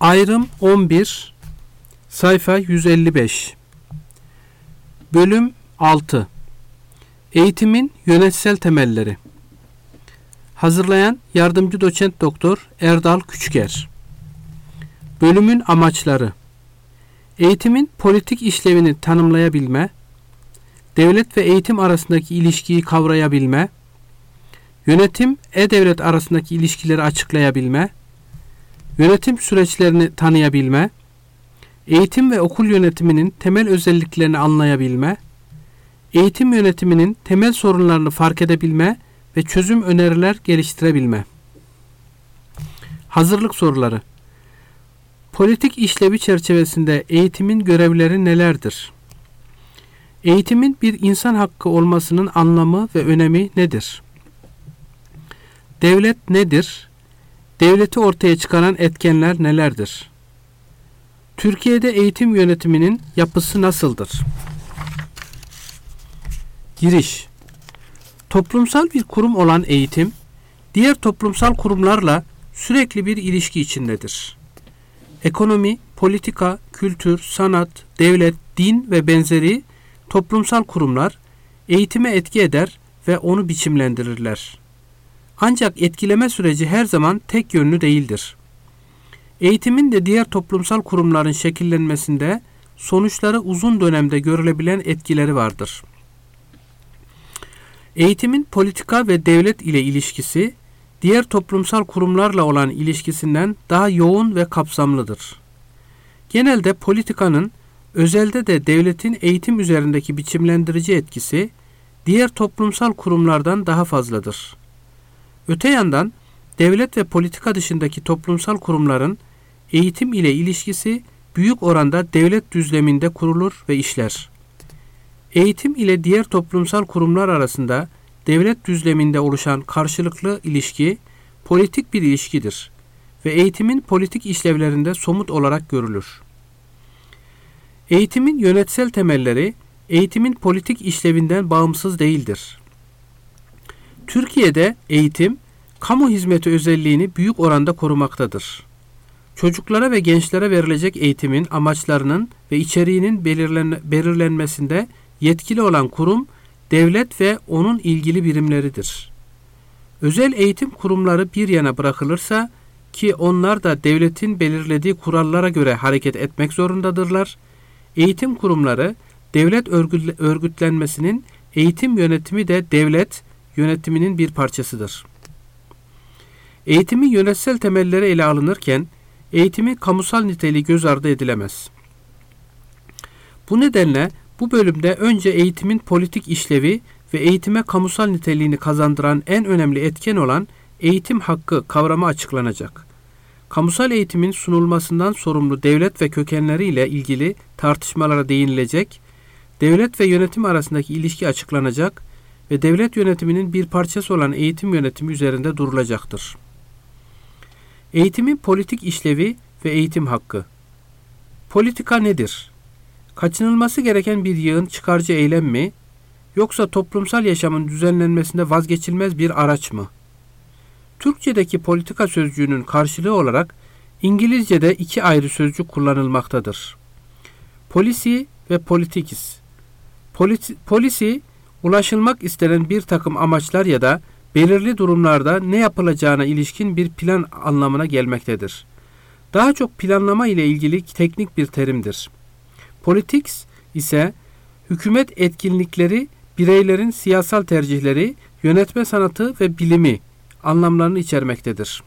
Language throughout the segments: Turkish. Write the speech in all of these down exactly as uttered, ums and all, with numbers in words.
Ayrım on bir, sayfa yüz elli beş. Bölüm altı. Eğitimin yönetsel temelleri. Hazırlayan yardımcı doçent doktor Erdal Küçüker. Bölümün amaçları. Eğitimin politik işlevini tanımlayabilme, devlet ve eğitim arasındaki ilişkiyi kavrayabilme, yönetim e-devlet arasındaki ilişkileri açıklayabilme, yönetim süreçlerini tanıyabilme, eğitim ve okul yönetiminin temel özelliklerini anlayabilme, eğitim yönetiminin temel sorunlarını fark edebilme ve çözüm öneriler geliştirebilme. Hazırlık soruları. Politik işlevi çerçevesinde eğitimin görevleri nelerdir? Eğitimin bir insan hakkı olmasının anlamı ve önemi nedir? Devlet nedir? Devleti ortaya çıkaran etkenler nelerdir? Türkiye'de eğitim yönetiminin yapısı nasıldır? Giriş. Toplumsal bir kurum olan eğitim, diğer toplumsal kurumlarla sürekli bir ilişki içindedir. Ekonomi, politika, kültür, sanat, devlet, din ve benzeri toplumsal kurumlar eğitime etki eder ve onu biçimlendirirler. Ancak etkileme süreci her zaman tek yönlü değildir. Eğitimin de diğer toplumsal kurumların şekillenmesinde sonuçları uzun dönemde görülebilen etkileri vardır. Eğitimin politika ve devlet ile ilişkisi, diğer toplumsal kurumlarla olan ilişkisinden daha yoğun ve kapsamlıdır. Genelde politikanın, özelde de devletin eğitim üzerindeki biçimlendirici etkisi, diğer toplumsal kurumlardan daha fazladır. Öte yandan, devlet ve politika dışındaki toplumsal kurumların eğitim ile ilişkisi büyük oranda devlet düzleminde kurulur ve işler. Eğitim ile diğer toplumsal kurumlar arasında devlet düzleminde oluşan karşılıklı ilişki politik bir ilişkidir ve eğitimin politik işlevlerinde somut olarak görülür. Eğitimin yönetsel temelleri eğitimin politik işlevinden bağımsız değildir. Türkiye'de eğitim, kamu hizmeti özelliğini büyük oranda korumaktadır. Çocuklara ve gençlere verilecek eğitimin amaçlarının ve içeriğinin belirlen- belirlenmesinde yetkili olan kurum, devlet ve onun ilgili birimleridir. Özel eğitim kurumları bir yana bırakılırsa, ki onlar da devletin belirlediği kurallara göre hareket etmek zorundadırlar, eğitim kurumları, devlet örgütlenmesinin eğitim yönetimi de devlet yönetiminin bir parçasıdır. Eğitimin yönetsel temelleri ele alınırken, eğitimin kamusal niteliği göz ardı edilemez. Bu nedenle bu bölümde önce eğitimin politik işlevi ve eğitime kamusal niteliğini kazandıran en önemli etken olan eğitim hakkı kavramı açıklanacak. Kamusal eğitimin sunulmasından sorumlu devlet ve kökenleriyle ilgili tartışmalara değinilecek, devlet ve yönetim arasındaki ilişki açıklanacak ve devlet yönetiminin bir parçası olan eğitim yönetimi üzerinde durulacaktır. Eğitimin politik işlevi ve eğitim hakkı. Politika nedir? Kaçınılması gereken bir yığın çıkarcı eylem mi, yoksa toplumsal yaşamın düzenlenmesinde vazgeçilmez bir araç mı? Türkçedeki politika sözcüğünün karşılığı olarak İngilizce'de iki ayrı sözcük kullanılmaktadır. Policy ve politics. Politi- policy, ulaşılmak istenen bir takım amaçlar ya da belirli durumlarda ne yapılacağına ilişkin bir plan anlamına gelmektedir. Daha çok planlama ile ilgili teknik bir terimdir. Politics ise hükümet etkinlikleri, bireylerin siyasal tercihleri, yönetme sanatı ve bilimi anlamlarını içermektedir.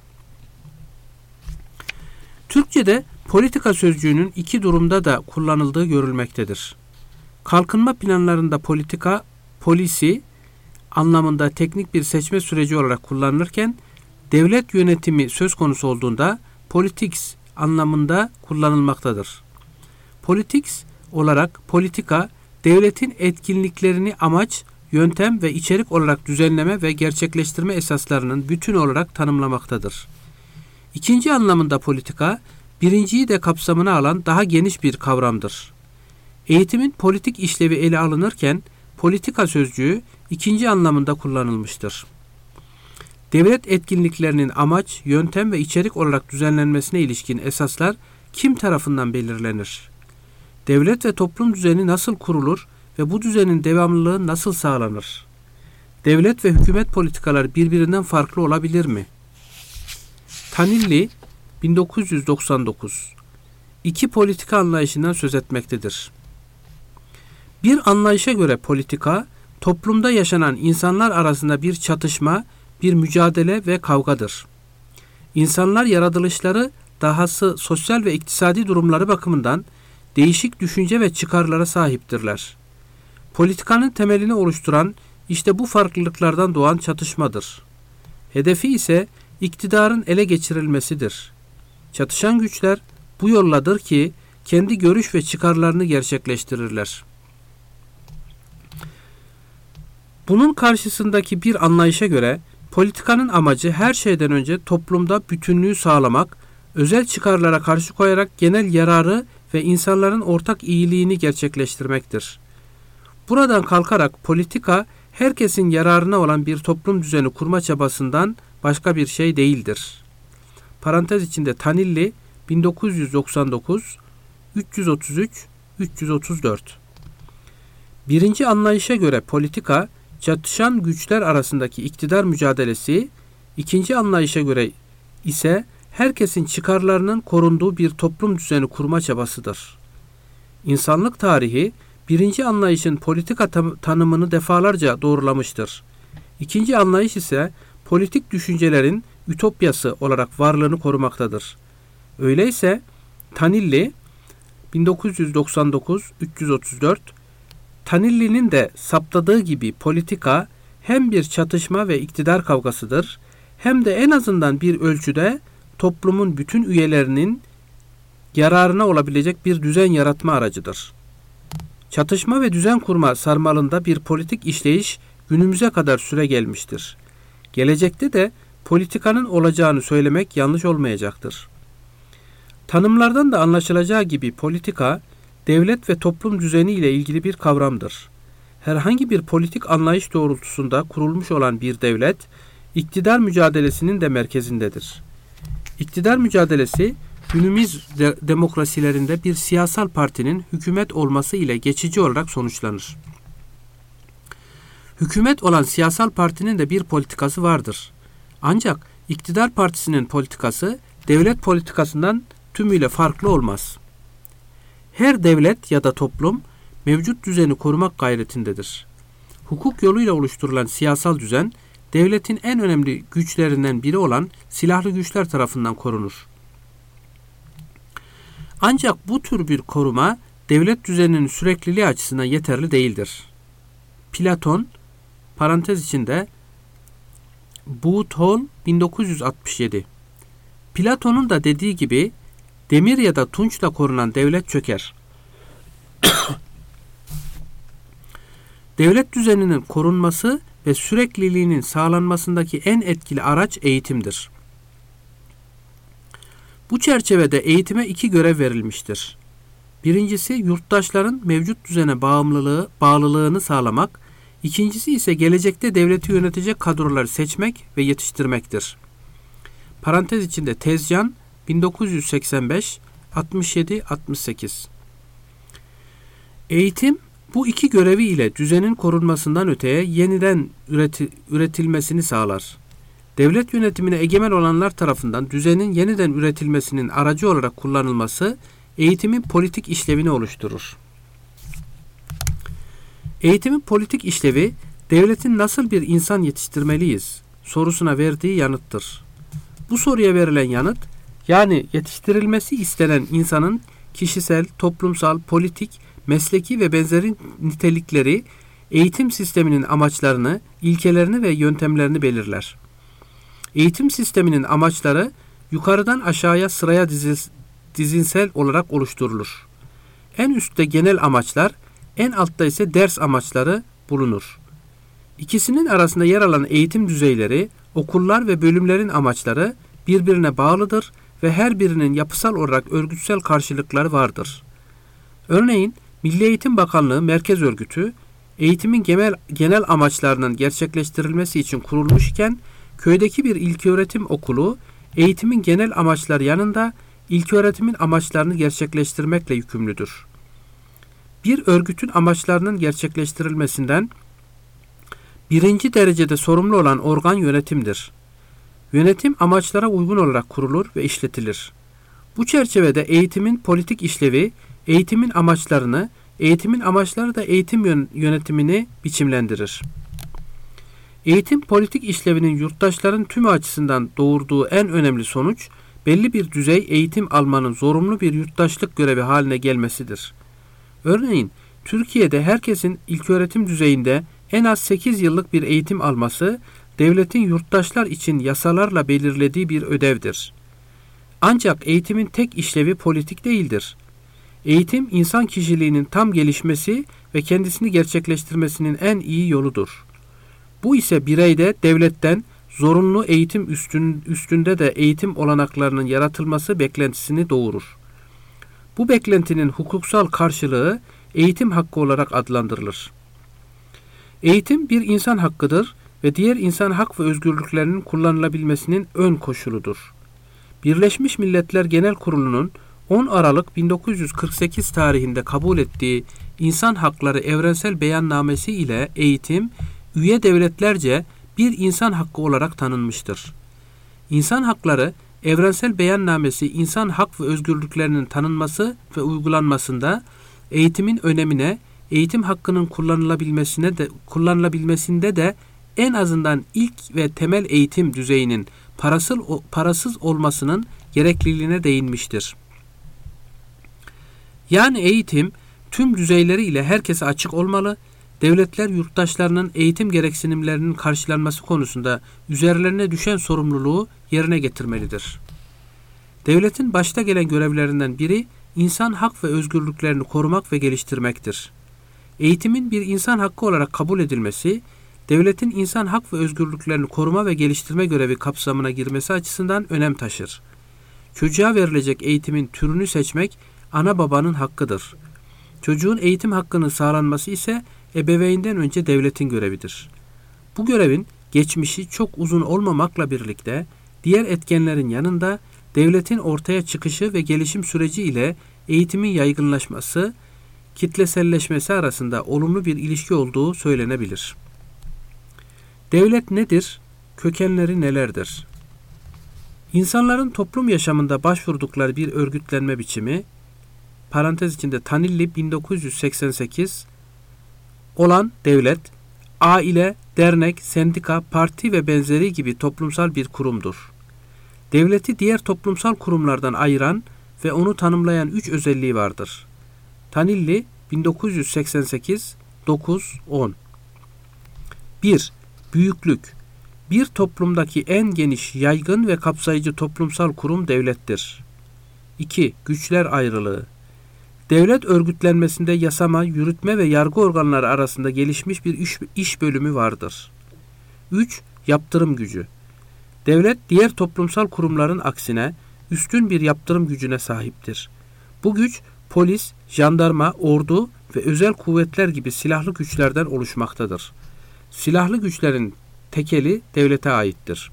Türkçe'de politika sözcüğünün iki durumda da kullanıldığı görülmektedir. Kalkınma planlarında politika, policy anlamında teknik bir seçme süreci olarak kullanılırken, devlet yönetimi söz konusu olduğunda politics anlamında kullanılmaktadır. Politics olarak politika, devletin etkinliklerini amaç, yöntem ve içerik olarak düzenleme ve gerçekleştirme esaslarının bütün olarak tanımlamaktadır. İkinci anlamında politika, birinciyi de kapsamına alan daha geniş bir kavramdır. Eğitimin politik işlevi ele alınırken, politika sözcüğü ikinci anlamında kullanılmıştır. Devlet etkinliklerinin amaç, yöntem ve içerik olarak düzenlenmesine ilişkin esaslar kim tarafından belirlenir? Devlet ve toplum düzeni nasıl kurulur ve bu düzenin devamlılığı nasıl sağlanır? Devlet ve hükümet politikaları birbirinden farklı olabilir mi? Tanilli bin dokuz yüz doksan dokuz İki politika anlayışından söz etmektedir. Bir anlayışa göre politika, toplumda yaşanan insanlar arasında bir çatışma, bir mücadele ve kavgadır. İnsanlar yaratılışları, dahası sosyal ve iktisadi durumları bakımından değişik düşünce ve çıkarlara sahiptirler. Politikanın temelini oluşturan işte bu farklılıklardan doğan çatışmadır. Hedefi ise iktidarın ele geçirilmesidir. Çatışan güçler bu yolladır ki kendi görüş ve çıkarlarını gerçekleştirirler. Bunun karşısındaki bir anlayışa göre politikanın amacı her şeyden önce toplumda bütünlüğü sağlamak, özel çıkarlara karşı koyarak genel yararı ve insanların ortak iyiliğini gerçekleştirmektir. Buradan kalkarak politika, herkesin yararına olan bir toplum düzeni kurma çabasından başka bir şey değildir. Parantez içinde Tanilli bin dokuz yüz doksan dokuz, üç yüz otuz üç, üç yüz otuz dört. Birinci anlayışa göre politika, çatışan güçler arasındaki iktidar mücadelesi, ikinci anlayışa göre ise herkesin çıkarlarının korunduğu bir toplum düzeni kurma çabasıdır. İnsanlık tarihi, birinci anlayışın politika tanımını defalarca doğrulamıştır. İkinci anlayış ise politik düşüncelerin ütopyası olarak varlığını korumaktadır. Öyleyse Tanilli bin dokuz yüz doksan dokuz, üç yüz otuz dört Tanilli'nin de saptadığı gibi politika hem bir çatışma ve iktidar kavgasıdır, hem de en azından bir ölçüde toplumun bütün üyelerinin yararına olabilecek bir düzen yaratma aracıdır. Çatışma ve düzen kurma sarmalında bir politik işleyiş günümüze kadar süre gelmiştir. Gelecekte de politikanın olacağını söylemek yanlış olmayacaktır. Tanımlardan da anlaşılacağı gibi politika, devlet ve toplum düzeni ile ilgili bir kavramdır. Herhangi bir politik anlayış doğrultusunda kurulmuş olan bir devlet, iktidar mücadelesinin de merkezindedir. İktidar mücadelesi, günümüz de- demokrasilerinde bir siyasal partinin hükümet olması ile geçici olarak sonuçlanır. Hükümet olan siyasal partinin de bir politikası vardır. Ancak iktidar partisinin politikası, devlet politikasından tümüyle farklı olmaz. Her devlet ya da toplum mevcut düzeni korumak gayretindedir. Hukuk yoluyla oluşturulan siyasal düzen, devletin en önemli güçlerinden biri olan silahlı güçler tarafından korunur. Ancak bu tür bir koruma, devlet düzeninin sürekliliği açısından yeterli değildir. Platon, parantez içinde, Booth bin dokuz yüz altmış yedi. Platon'un da dediği gibi, demir ya da tunçla korunan devlet çöker. Devlet düzeninin korunması ve sürekliliğinin sağlanmasındaki en etkili araç eğitimdir. Bu çerçevede eğitime iki görev verilmiştir. Birincisi yurttaşların mevcut düzene bağımlılığı, bağlılığını sağlamak, ikincisi ise gelecekte devleti yönetecek kadroları seçmek ve yetiştirmektir. Parantez içinde Tezcan bin dokuz yüz seksen beş, altmış yedi altmış sekiz. Eğitim bu iki görevi ile düzenin korunmasından öteye yeniden üreti, üretilmesini sağlar. Devlet yönetimine egemen olanlar tarafından düzenin yeniden üretilmesinin aracı olarak kullanılması eğitimin politik işlevini oluşturur. Eğitimin politik işlevi, devletin nasıl bir insan yetiştirmeliyiz sorusuna verdiği yanıttır. Bu soruya verilen yanıt, yani yetiştirilmesi istenen insanın kişisel, toplumsal, politik, mesleki ve benzeri nitelikleri eğitim sisteminin amaçlarını, ilkelerini ve yöntemlerini belirler. Eğitim sisteminin amaçları yukarıdan aşağıya sıraya dizinsel olarak oluşturulur. En üstte genel amaçlar, en altta ise ders amaçları bulunur. İkisinin arasında yer alan eğitim düzeyleri, okullar ve bölümlerin amaçları birbirine bağlıdır ve her birinin yapısal olarak örgütsel karşılıkları vardır. Örneğin Milli Eğitim Bakanlığı Merkez Örgütü, eğitimin genel, genel amaçlarının gerçekleştirilmesi için kurulmuş iken, Köydeki bir ilköğretim okulu, eğitimin genel amaçları yanında ilköğretimin amaçlarını gerçekleştirmekle yükümlüdür. Bir örgütün amaçlarının gerçekleştirilmesinden birinci derecede sorumlu olan organ yönetimdir. Yönetim amaçlara uygun olarak kurulur ve işletilir. Bu çerçevede eğitimin politik işlevi, eğitimin amaçlarını, eğitimin amaçları da eğitim yönetimini biçimlendirir. Eğitim politik işlevinin yurttaşların tümü açısından doğurduğu en önemli sonuç, belli bir düzey eğitim almanın zorunlu bir yurttaşlık görevi haline gelmesidir. Örneğin, Türkiye'de herkesin ilköğretim düzeyinde en az sekiz yıllık bir eğitim alması, devletin yurttaşlar için yasalarla belirlediği bir ödevdir. Ancak eğitimin tek işlevi politik değildir. Eğitim, insan kişiliğinin tam gelişmesi ve kendisini gerçekleştirmesinin en iyi yoludur. Bu ise bireyde devletten zorunlu eğitim üstün, üstünde de eğitim olanaklarının yaratılması beklentisini doğurur. Bu beklentinin hukuksal karşılığı eğitim hakkı olarak adlandırılır. Eğitim bir insan hakkıdır ve diğer insan hak ve özgürlüklerinin kullanılabilmesinin ön koşuludur. Birleşmiş Milletler Genel Kurulu'nun on Aralık bin dokuz yüz kırk sekiz tarihinde kabul ettiği İnsan Hakları Evrensel Beyannamesi ile eğitim, üye devletlerce bir insan hakkı olarak tanınmıştır. İnsan Hakları Evrensel Beyannamesi, insan hak ve özgürlüklerinin tanınması ve uygulanmasında eğitimin önemine, eğitim hakkının kullanılabilmesine de kullanılabilmesinde de en azından ilk ve temel eğitim düzeyinin parasız parasız olmasının gerekliliğine değinmiştir. Yani eğitim tüm düzeyleri ile herkese açık olmalı, devletler yurttaşlarının eğitim gereksinimlerinin karşılanması konusunda üzerlerine düşen sorumluluğu yerine getirmelidir. Devletin başta gelen görevlerinden biri insan hak ve özgürlüklerini korumak ve geliştirmektir. Eğitimin bir insan hakkı olarak kabul edilmesi, devletin insan hak ve özgürlüklerini koruma ve geliştirme görevi kapsamına girmesi açısından önem taşır. Çocuğa verilecek eğitimin türünü seçmek ana babanın hakkıdır. Çocuğun eğitim hakkının sağlanması ise ebeveynden önce devletin görevidir. Bu görevin geçmişi çok uzun olmamakla birlikte diğer etkenlerin yanında devletin ortaya çıkışı ve gelişim süreci ile eğitimin yaygınlaşması, kitleselleşmesi arasında olumlu bir ilişki olduğu söylenebilir. Devlet nedir? Kökenleri nelerdir? İnsanların toplum yaşamında başvurdukları bir örgütlenme biçimi, parantez içinde Tanilli bin dokuz yüz seksen sekiz olan devlet, aile, dernek, sendika, parti ve benzeri gibi toplumsal bir kurumdur. Devleti diğer toplumsal kurumlardan ayıran ve onu tanımlayan üç özelliği vardır. Tanilli bin dokuz yüz seksen sekiz dokuz on bir. Büyüklük. Bir toplumdaki en geniş, yaygın ve kapsayıcı toplumsal kurum devlettir. iki. Güçler ayrılığı. Devlet örgütlenmesinde yasama, yürütme ve yargı organları arasında gelişmiş bir iş, iş bölümü vardır. üç. Yaptırım gücü. Devlet diğer toplumsal kurumların aksine üstün bir yaptırım gücüne sahiptir. Bu güç polis, jandarma, ordu ve özel kuvvetler gibi silahlı güçlerden oluşmaktadır. Silahlı güçlerin tekeli devlete aittir.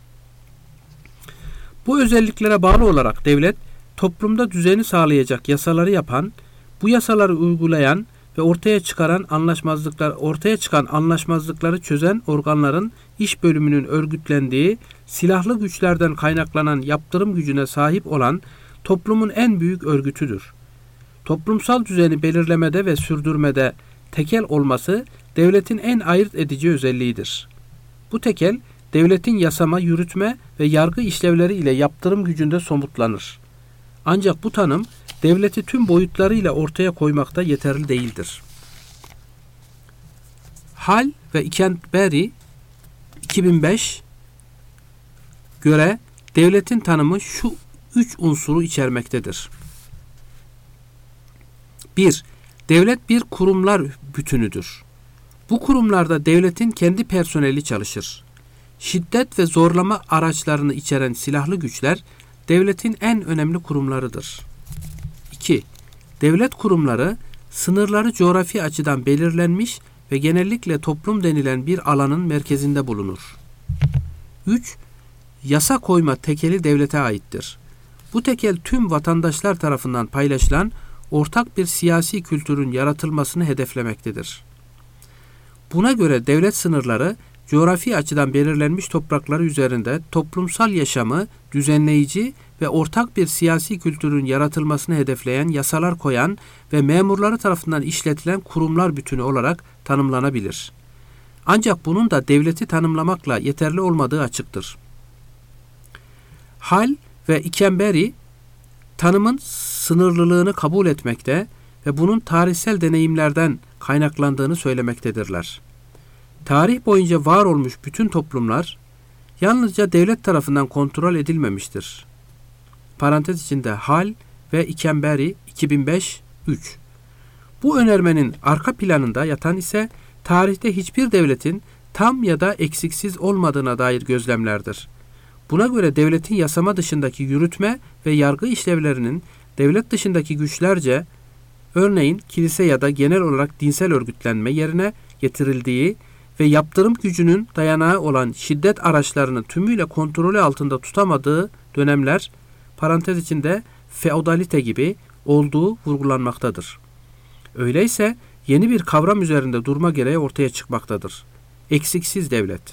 Bu özelliklere bağlı olarak devlet, toplumda düzeni sağlayacak yasaları yapan, bu yasaları uygulayan ve ortaya çıkaran anlaşmazlıklar, ortaya çıkan anlaşmazlıkları çözen organların iş bölümünün örgütlendiği, silahlı güçlerden kaynaklanan yaptırım gücüne sahip olan toplumun en büyük örgütüdür. Toplumsal düzeni belirlemede ve sürdürmede tekel olması devletin en ayırt edici özelliğidir. Bu tekel, devletin yasama, yürütme ve yargı işlevleri ile yaptırım gücünde somutlanır. Ancak bu tanım, devleti tüm boyutlarıyla ortaya koymakta yeterli değildir. Hall ve Canterbury iki bin beş göre devletin tanımı şu üç unsuru içermektedir. bir. Devlet bir kurumlar bütünüdür. Bu kurumlarda devletin kendi personeli çalışır. Şiddet ve zorlama araçlarını içeren silahlı güçler devletin en önemli kurumlarıdır. iki. Devlet kurumları sınırları coğrafi açıdan belirlenmiş ve genellikle toplum denilen bir alanın merkezinde bulunur. güç yasa koyma tekeli devlete aittir. Bu tekel tüm vatandaşlar tarafından paylaşılan ortak bir siyasi kültürün yaratılmasını hedeflemektedir. Buna göre devlet sınırları coğrafi açıdan belirlenmiş toprakları üzerinde toplumsal yaşamı düzenleyici ve ortak bir siyasi kültürün yaratılmasını hedefleyen yasalar koyan ve memurları tarafından işletilen kurumlar bütünü olarak tanımlanabilir. Ancak bunun da devleti tanımlamakla yeterli olmadığı açıktır. Hall ve Ikemberi tanımın sınırlılığını kabul etmekte ve bunun tarihsel deneyimlerden kaynaklandığını söylemektedirler. Tarih boyunca var olmuş bütün toplumlar yalnızca devlet tarafından kontrol edilmemiştir. Parantez içinde Hall ve Ikemberi iki bin beş üç. Bu önermenin arka planında yatan ise tarihte hiçbir devletin tam ya da eksiksiz olmadığına dair gözlemlerdir. Buna göre devletin yasama dışındaki yürütme ve yargı işlevlerinin devlet dışındaki güçlerce, örneğin kilise ya da genel olarak dinsel örgütlenme yerine getirildiği ve yaptırım gücünün dayanağı olan şiddet araçlarını tümüyle kontrolü altında tutamadığı dönemler, parantez içinde feodalite gibi olduğu vurgulanmaktadır. Öyleyse yeni bir kavram üzerinde durma gereği ortaya çıkmaktadır. Eksiksiz devlet.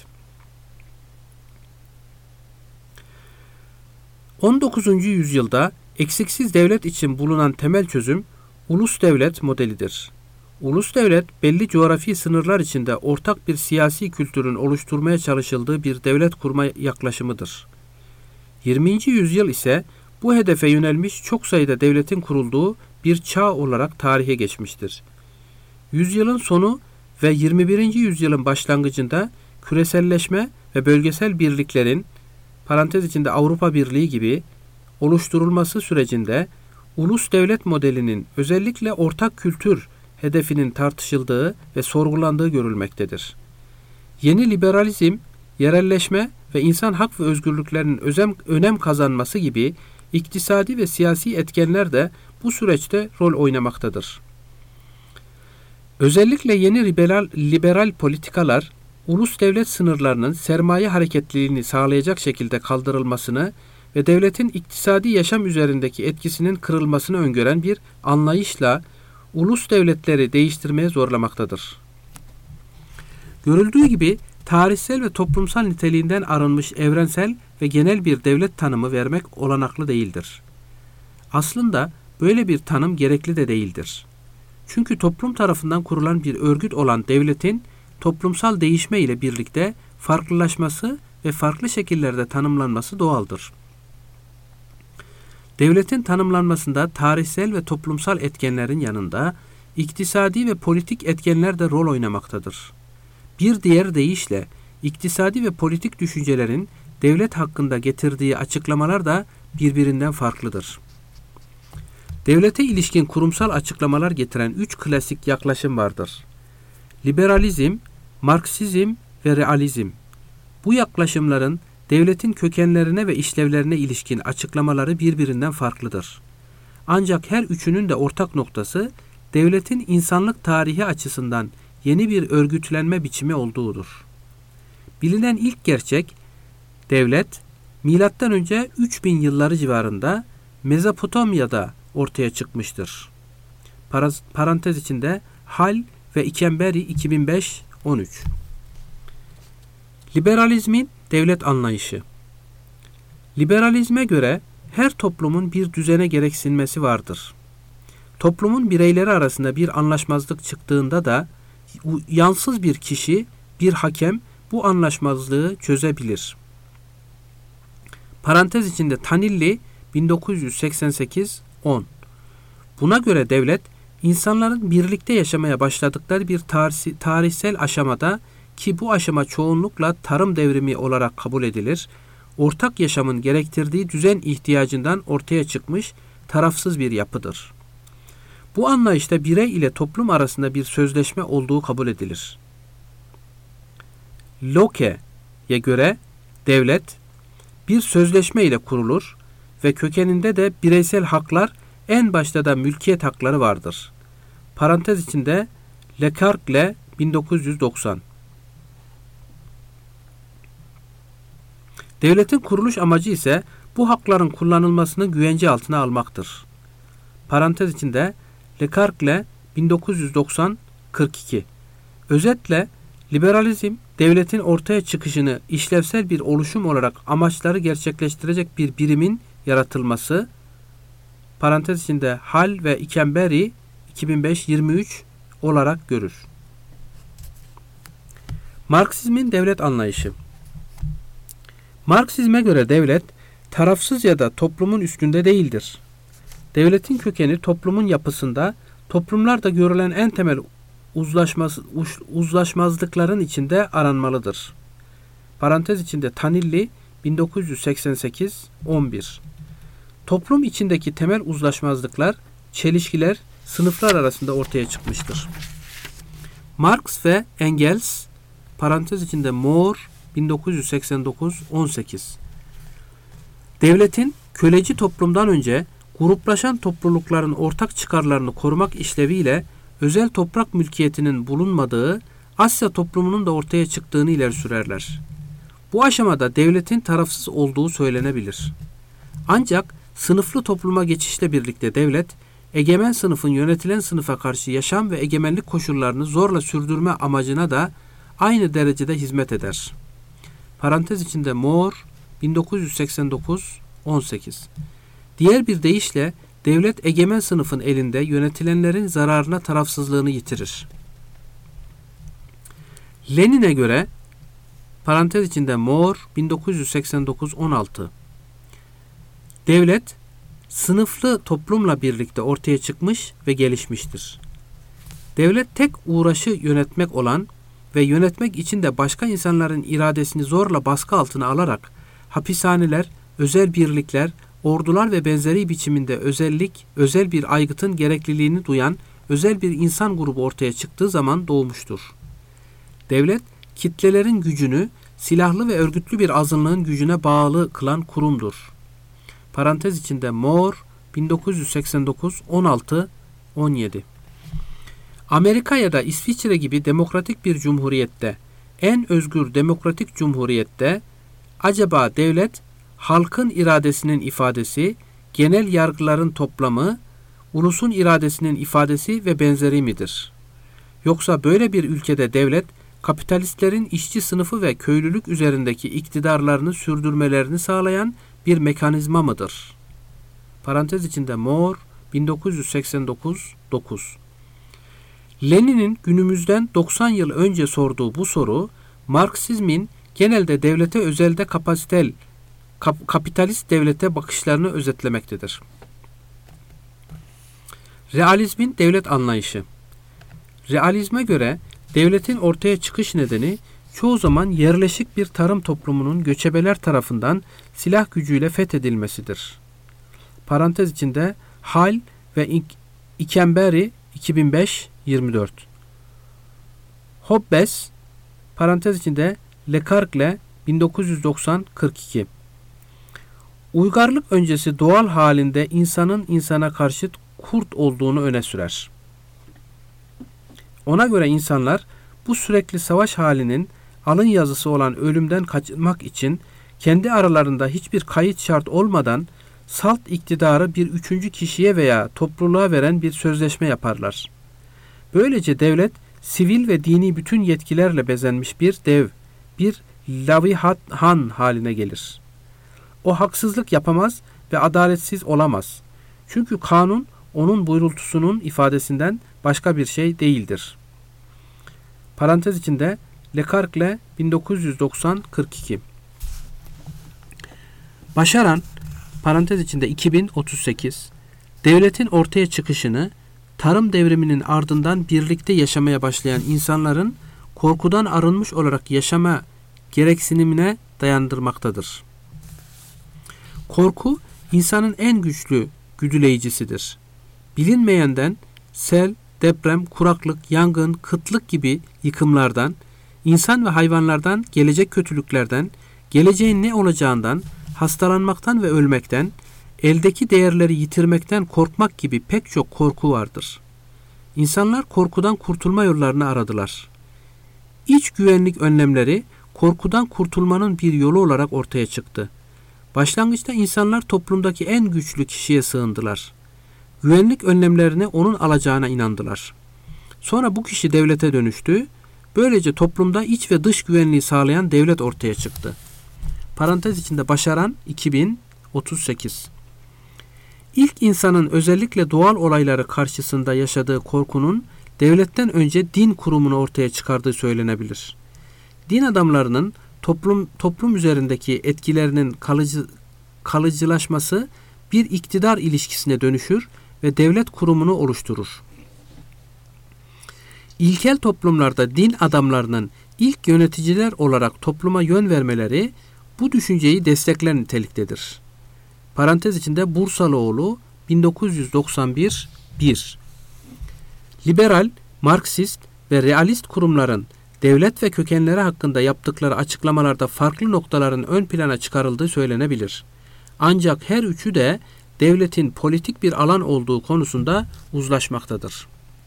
on dokuzuncu yüzyılda eksiksiz devlet için bulunan temel çözüm ulus devlet modelidir. Ulus devlet belli coğrafi sınırlar içinde ortak bir siyasi kültürün oluşturmaya çalışıldığı bir devlet kurma yaklaşımıdır. yirminci yüzyıl ise bu hedefe yönelmiş çok sayıda devletin kurulduğu bir çağ olarak tarihe geçmiştir. Yüzyılın sonu ve yirmi birinci yüzyılın başlangıcında küreselleşme ve bölgesel birliklerin, parantez içinde Avrupa Birliği gibi oluşturulması sürecinde ulus devlet modelinin özellikle ortak kültür hedefinin tartışıldığı ve sorgulandığı görülmektedir. Yeni liberalizm, yerelleşme ve insan hak ve özgürlüklerinin özem, önem kazanması gibi iktisadi ve siyasi etkenler de bu süreçte rol oynamaktadır. Özellikle yeni liberal, liberal politikalar, ulus devlet sınırlarının sermaye hareketliliğini sağlayacak şekilde kaldırılmasını ve devletin iktisadi yaşam üzerindeki etkisinin kırılmasını öngören bir anlayışla ulus devletleri değiştirmeye zorlamaktadır. Görüldüğü gibi tarihsel ve toplumsal niteliğinden arınmış evrensel ve genel bir devlet tanımı vermek olanaklı değildir. Aslında böyle bir tanım gerekli de değildir. Çünkü toplum tarafından kurulan bir örgüt olan devletin toplumsal değişme ile birlikte farklılaşması ve farklı şekillerde tanımlanması doğaldır. Devletin tanımlanmasında tarihsel ve toplumsal etkenlerin yanında iktisadi ve politik etkenler de rol oynamaktadır. Bir diğer deyişle iktisadi ve politik düşüncelerin devlet hakkında getirdiği açıklamalar da birbirinden farklıdır. Devlete ilişkin kurumsal açıklamalar getiren üç klasik yaklaşım vardır. Liberalizm, Marksizm ve realizm. Bu yaklaşımların devletin kökenlerine ve işlevlerine ilişkin açıklamaları birbirinden farklıdır. Ancak her üçünün de ortak noktası devletin insanlık tarihi açısından yeni bir örgütlenme biçimi olduğudur. Bilinen ilk gerçek, devlet milattan önce üç bin yılları civarında Mezopotamya'da ortaya çıkmıştır. Paraz, parantez içinde Hall ve Ikemberi iki bin beş on üç. Liberalizmin devlet anlayışı. Liberalizme göre her toplumun bir düzene gereksinmesi vardır. Toplumun bireyleri arasında bir anlaşmazlık çıktığında da yansız bir kişi, bir hakem bu anlaşmazlığı çözebilir. Parantez içinde Tanilli bin dokuz yüz seksen sekiz on. Buna göre devlet, insanların birlikte yaşamaya başladıkları bir tarih, tarihsel aşamada ki bu aşama çoğunlukla tarım devrimi olarak kabul edilir, ortak yaşamın gerektirdiği düzen ihtiyacından ortaya çıkmış tarafsız bir yapıdır. Bu anlayışta birey ile toplum arasında bir sözleşme olduğu kabul edilir. Locke'ye göre devlet bir sözleşme ile kurulur ve kökeninde de bireysel haklar, en başta da mülkiyet hakları vardır. Parantez içinde Leclerc'le bin dokuz yüz doksan. Devletin kuruluş amacı ise bu hakların kullanılmasını güvence altına almaktır. Parantez içinde Leclerc'le bin dokuz yüz doksan kırk iki. Özetle liberalizm, devletin ortaya çıkışını işlevsel bir oluşum olarak amaçları gerçekleştirecek bir birimin yaratılması, parantez içinde Hall ve Ikenberry iki bin beş yirmi üç olarak görür. Marksizmin devlet anlayışı. Marksizme göre devlet, tarafsız ya da toplumun üstünde değildir. Devletin kökeni toplumun yapısında, toplumlarda görülen en temel uzlaşmaz, uzlaşmazlıkların içinde aranmalıdır. Parantez içinde Tanilli bin dokuz yüz seksen sekiz on bir. Toplum içindeki temel uzlaşmazlıklar, çelişkiler, sınıflar arasında ortaya çıkmıştır. Marx ve Engels, parantez içinde Moore bin dokuz yüz seksen dokuz on sekiz. Devletin köleci toplumdan önce gruplaşan toplulukların ortak çıkarlarını korumak işleviyle özel toprak mülkiyetinin bulunmadığı Asya toplumunun da ortaya çıktığını ileri sürerler. Bu aşamada devletin tarafsız olduğu söylenebilir. Ancak sınıflı topluma geçişle birlikte devlet, egemen sınıfın yönetilen sınıfa karşı yaşam ve egemenlik koşullarını zorla sürdürme amacına da aynı derecede hizmet eder. Parantez içinde Moore bin dokuz yüz seksen dokuz on sekiz. Diğer bir deyişle devlet egemen sınıfın elinde yönetilenlerin zararına tarafsızlığını yitirir. Lenin'e göre parantez içinde Moore bin dokuz yüz seksen dokuz on altı. Devlet sınıflı toplumla birlikte ortaya çıkmış ve gelişmiştir. Devlet tek uğraşı yönetmek olan ve yönetmek için de başka insanların iradesini zorla baskı altına alarak hapishaneler, özel birlikler, ordular ve benzeri biçiminde özellik, özel bir aygıtın gerekliliğini duyan özel bir insan grubu ortaya çıktığı zaman doğmuştur. Devlet, kitlelerin gücünü silahlı ve örgütlü bir azınlığın gücüne bağlı kılan kurumdur. Parantez içinde Moore bin dokuz yüz seksen dokuz on altı on yedi. Amerika ya da İsviçre gibi demokratik bir cumhuriyette, en özgür demokratik cumhuriyette acaba devlet halkın iradesinin ifadesi, genel yargıların toplamı, ulusun iradesinin ifadesi ve benzeri midir? Yoksa böyle bir ülkede devlet, kapitalistlerin işçi sınıfı ve köylülük üzerindeki iktidarlarını sürdürmelerini sağlayan bir mekanizma mıdır? Parantez içinde Moore bin dokuz yüz seksen dokuz dokuz. Lenin'in günümüzden doksan yıl önce sorduğu bu soru, Marksizmin genelde devlete özelde kapasitel, kap, kapitalist devlete bakışlarını özetlemektedir. Realizmin devlet anlayışı. Realizme göre devletin ortaya çıkış nedeni çoğu zaman yerleşik bir tarım toplumunun göçebeler tarafından silah gücüyle fethedilmesidir. Parantez içinde Hall ve Ikenberry iki bin beş yirmi dört. Hobbes parantez içinde Leclerc'le bin dokuz yüz doksan kırk iki. Uygarlık öncesi doğal halinde insanın insana karşı kurt olduğunu öne sürer. Ona göre insanlar bu sürekli savaş halinin alın yazısı olan ölümden kaçınmak için kendi aralarında hiçbir kayıt şart olmadan salt iktidarı bir üçüncü kişiye veya topluluğa veren bir sözleşme yaparlar. Böylece devlet sivil ve dini bütün yetkilerle bezenmiş bir dev, bir lavihan haline gelir. O haksızlık yapamaz ve adaletsiz olamaz. Çünkü kanun onun buyrultusunun ifadesinden başka bir şey değildir. Parantez içinde Leclerc'le bin dokuz yüz doksan kırk iki. Başaran parantez içinde iki bin otuz sekiz devletin ortaya çıkışını tarım devriminin ardından birlikte yaşamaya başlayan insanların korkudan arınmış olarak yaşama gereksinimine dayandırmaktadır. Korku insanın en güçlü güdüleyicisidir. Bilinmeyenden sel, deprem, kuraklık, yangın, kıtlık gibi yıkımlardan, insan ve hayvanlardan, gelecek kötülüklerden, geleceğin ne olacağından, hastalanmaktan ve ölmekten, eldeki değerleri yitirmekten korkmak gibi pek çok korku vardır. İnsanlar korkudan kurtulma yollarını aradılar. İç güvenlik önlemleri korkudan kurtulmanın bir yolu olarak ortaya çıktı. Başlangıçta insanlar toplumdaki en güçlü kişiye sığındılar. Güvenlik önlemlerini onun alacağına inandılar. Sonra bu kişi devlete dönüştü. Böylece toplumda iç ve dış güvenliği sağlayan devlet ortaya çıktı. Parantez içinde başaran iki bin otuz sekiz. İlk insanın özellikle doğal olayları karşısında yaşadığı korkunun devletten önce din kurumunu ortaya çıkardığı söylenebilir. Din adamlarının toplum toplum üzerindeki etkilerinin kalıcı kalıcılaşması bir iktidar ilişkisine dönüşür ve devlet kurumunu oluşturur. İlkel toplumlarda din adamlarının ilk yöneticiler olarak topluma yön vermeleri bu düşünceyi destekler niteliktedir. Parantez içinde Bursalıoğlu bin dokuz yüz doksan bir bir. Liberal, Marksist ve realist kurumların devlet ve kökenleri hakkında yaptıkları açıklamalarda farklı noktaların ön plana çıkarıldığı söylenebilir. Ancak her üçü de devletin politik bir alan olduğu konusunda uzlaşmaktadır.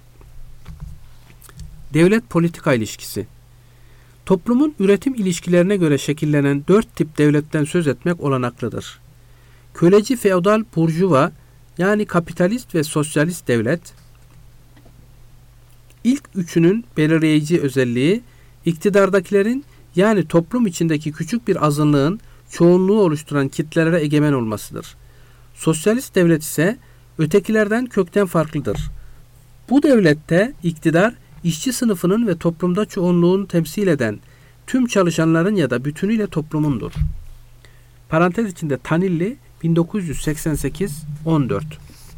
Devlet-politika ilişkisi. Toplumun üretim ilişkilerine göre şekillenen dört tip devletten söz etmek olanaklıdır. Köleci feodal burjuva yani kapitalist ve sosyalist devlet, ilk üçünün belirleyici özelliği iktidardakilerin yani toplum içindeki küçük bir azınlığın çoğunluğu oluşturan kitlelere egemen olmasıdır. Sosyalist devlet ise ötekilerden kökten farklıdır. Bu devlette iktidar işçi sınıfının ve toplumda çoğunluğunu temsil eden tüm çalışanların ya da bütünüyle toplumundur. Parantez içinde Tanilli bin dokuz yüz seksen sekiz on dört.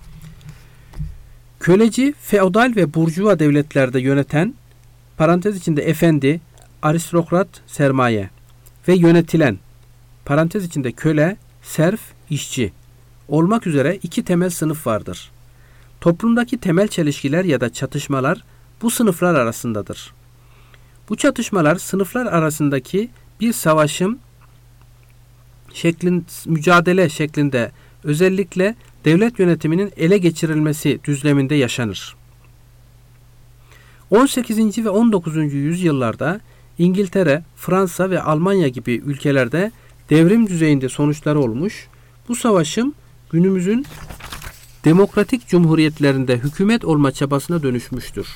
Köleci, feodal ve burjuva devletlerde yöneten, parantez içinde efendi, aristokrat, sermaye ve yönetilen, parantez içinde köle, serf, işçi olmak üzere iki temel sınıf vardır. Toplumdaki temel çelişkiler ya da çatışmalar bu sınıflar arasındadır. Bu çatışmalar sınıflar arasındaki bir savaşım şeklin, mücadele şeklinde özellikle devlet yönetiminin ele geçirilmesi düzleminde yaşanır. on sekizinci ve on dokuzuncu yüzyıllarda İngiltere, Fransa ve Almanya gibi ülkelerde devrim düzeyinde sonuçları olmuş, bu savaşım günümüzün demokratik cumhuriyetlerinde hükümet olma çabasına dönüşmüştür.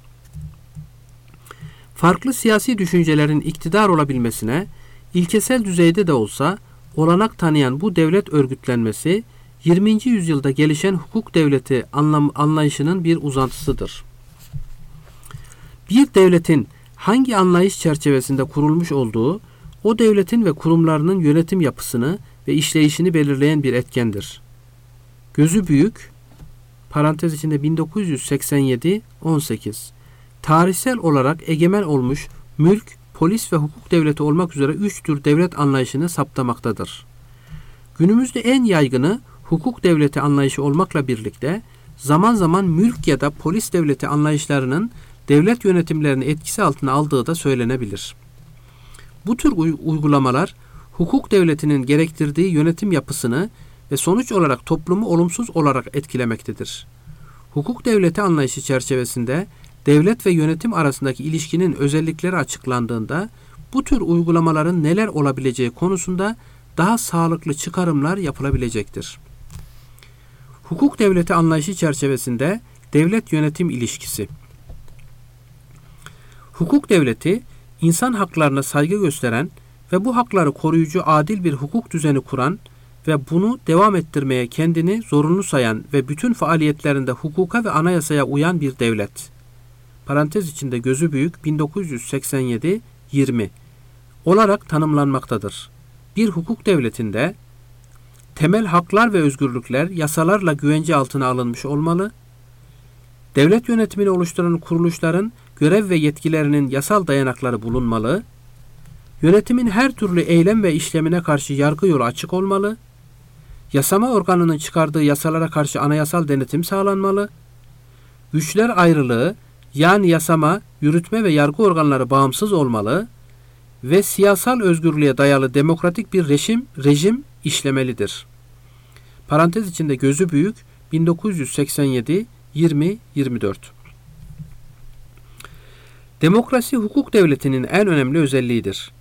Farklı siyasi düşüncelerin iktidar olabilmesine, ilkesel düzeyde de olsa olanak tanıyan bu devlet örgütlenmesi, yirminci yüzyılda gelişen hukuk devleti anlam, anlayışının bir uzantısıdır. Bir devletin hangi anlayış çerçevesinde kurulmuş olduğu, o devletin ve kurumlarının yönetim yapısını ve işleyişini belirleyen bir etkendir. Gözü büyük, parantez içinde bin dokuz yüz seksen yedi on sekiz, tarihsel olarak egemen olmuş mülk, polis ve hukuk devleti olmak üzere üç tür devlet anlayışını saptamaktadır. Günümüzde en yaygını hukuk devleti anlayışı olmakla birlikte zaman zaman mülk ya da polis devleti anlayışlarının devlet yönetimlerini etkisi altına aldığı da söylenebilir. Bu tür uygulamalar hukuk devletinin gerektirdiği yönetim yapısını ve sonuç olarak toplumu olumsuz olarak etkilemektedir. Hukuk devleti anlayışı çerçevesinde devlet ve yönetim arasındaki ilişkinin özellikleri açıklandığında bu tür uygulamaların neler olabileceği konusunda daha sağlıklı çıkarımlar yapılabilecektir. Hukuk devleti anlayışı çerçevesinde devlet yönetim ilişkisi. Hukuk devleti, insan haklarına saygı gösteren ve bu hakları koruyucu adil bir hukuk düzeni kuran ve bunu devam ettirmeye kendini zorunlu sayan ve bütün faaliyetlerinde hukuka ve anayasaya uyan bir devlet. Parantez içinde gözü büyük bin dokuz yüz seksen yedi yirmi olarak tanımlanmaktadır. Bir hukuk devletinde temel haklar ve özgürlükler yasalarla güvence altına alınmış olmalı. Devlet yönetimini oluşturan kuruluşların görev ve yetkilerinin yasal dayanakları bulunmalı. Yönetimin her türlü eylem ve işlemine karşı yargı yolu açık olmalı. Yasama organının çıkardığı yasalara karşı anayasal denetim sağlanmalı. Güçler ayrılığı, yani yasama, yürütme ve yargı organları bağımsız olmalı ve siyasal özgürlüğe dayalı demokratik bir rejim, rejim işlemelidir. Parantez içinde gözü büyük bin dokuz yüz seksen yedi yirmi yirmi dört. Demokrasi hukuk devletinin en önemli özelliğidir.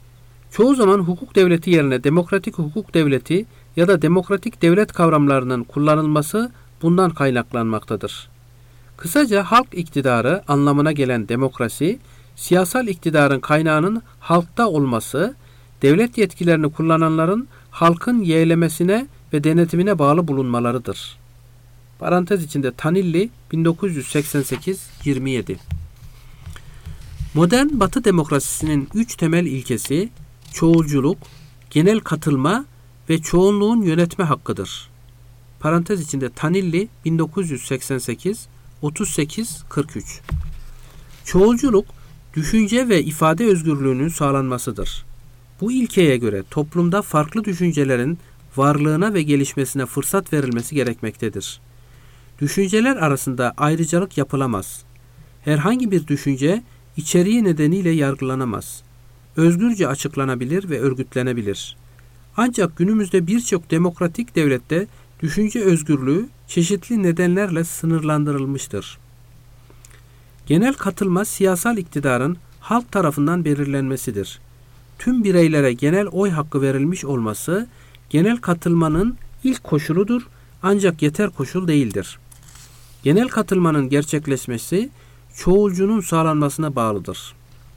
Çoğu zaman hukuk devleti yerine demokratik hukuk devleti ya da demokratik devlet kavramlarının kullanılması bundan kaynaklanmaktadır. Kısaca halk iktidarı anlamına gelen demokrasi, siyasal iktidarın kaynağının halkta olması, devlet yetkilerini kullananların halkın yeğlemesine ve denetimine bağlı bulunmalarıdır. Parantez içinde Tanilli bin dokuz yüz seksen sekiz yirmi yedi. Modern Batı demokrasisinin üç temel ilkesi çoğulculuk, genel katılma ve çoğunluğun yönetme hakkıdır. Parantez içinde Tanilli bin dokuz yüz seksen sekiz otuz sekiz kırk üç. Çoğulculuk, düşünce ve ifade özgürlüğünün sağlanmasıdır. Bu ilkeye göre toplumda farklı düşüncelerin varlığına ve gelişmesine fırsat verilmesi gerekmektedir. Düşünceler arasında ayrıcalık yapılamaz. Herhangi bir düşünce içeriği nedeniyle yargılanamaz. Özgürce açıklanabilir ve örgütlenebilir. Ancak günümüzde birçok demokratik devlette düşünce özgürlüğü çeşitli nedenlerle sınırlandırılmıştır. Genel katılma siyasal iktidarın halk tarafından belirlenmesidir. Tüm bireylere genel oy hakkı verilmiş olması genel katılmanın ilk koşuludur ancak yeter koşul değildir. Genel katılmanın gerçekleşmesi çoğulcunun sağlanmasına bağlıdır.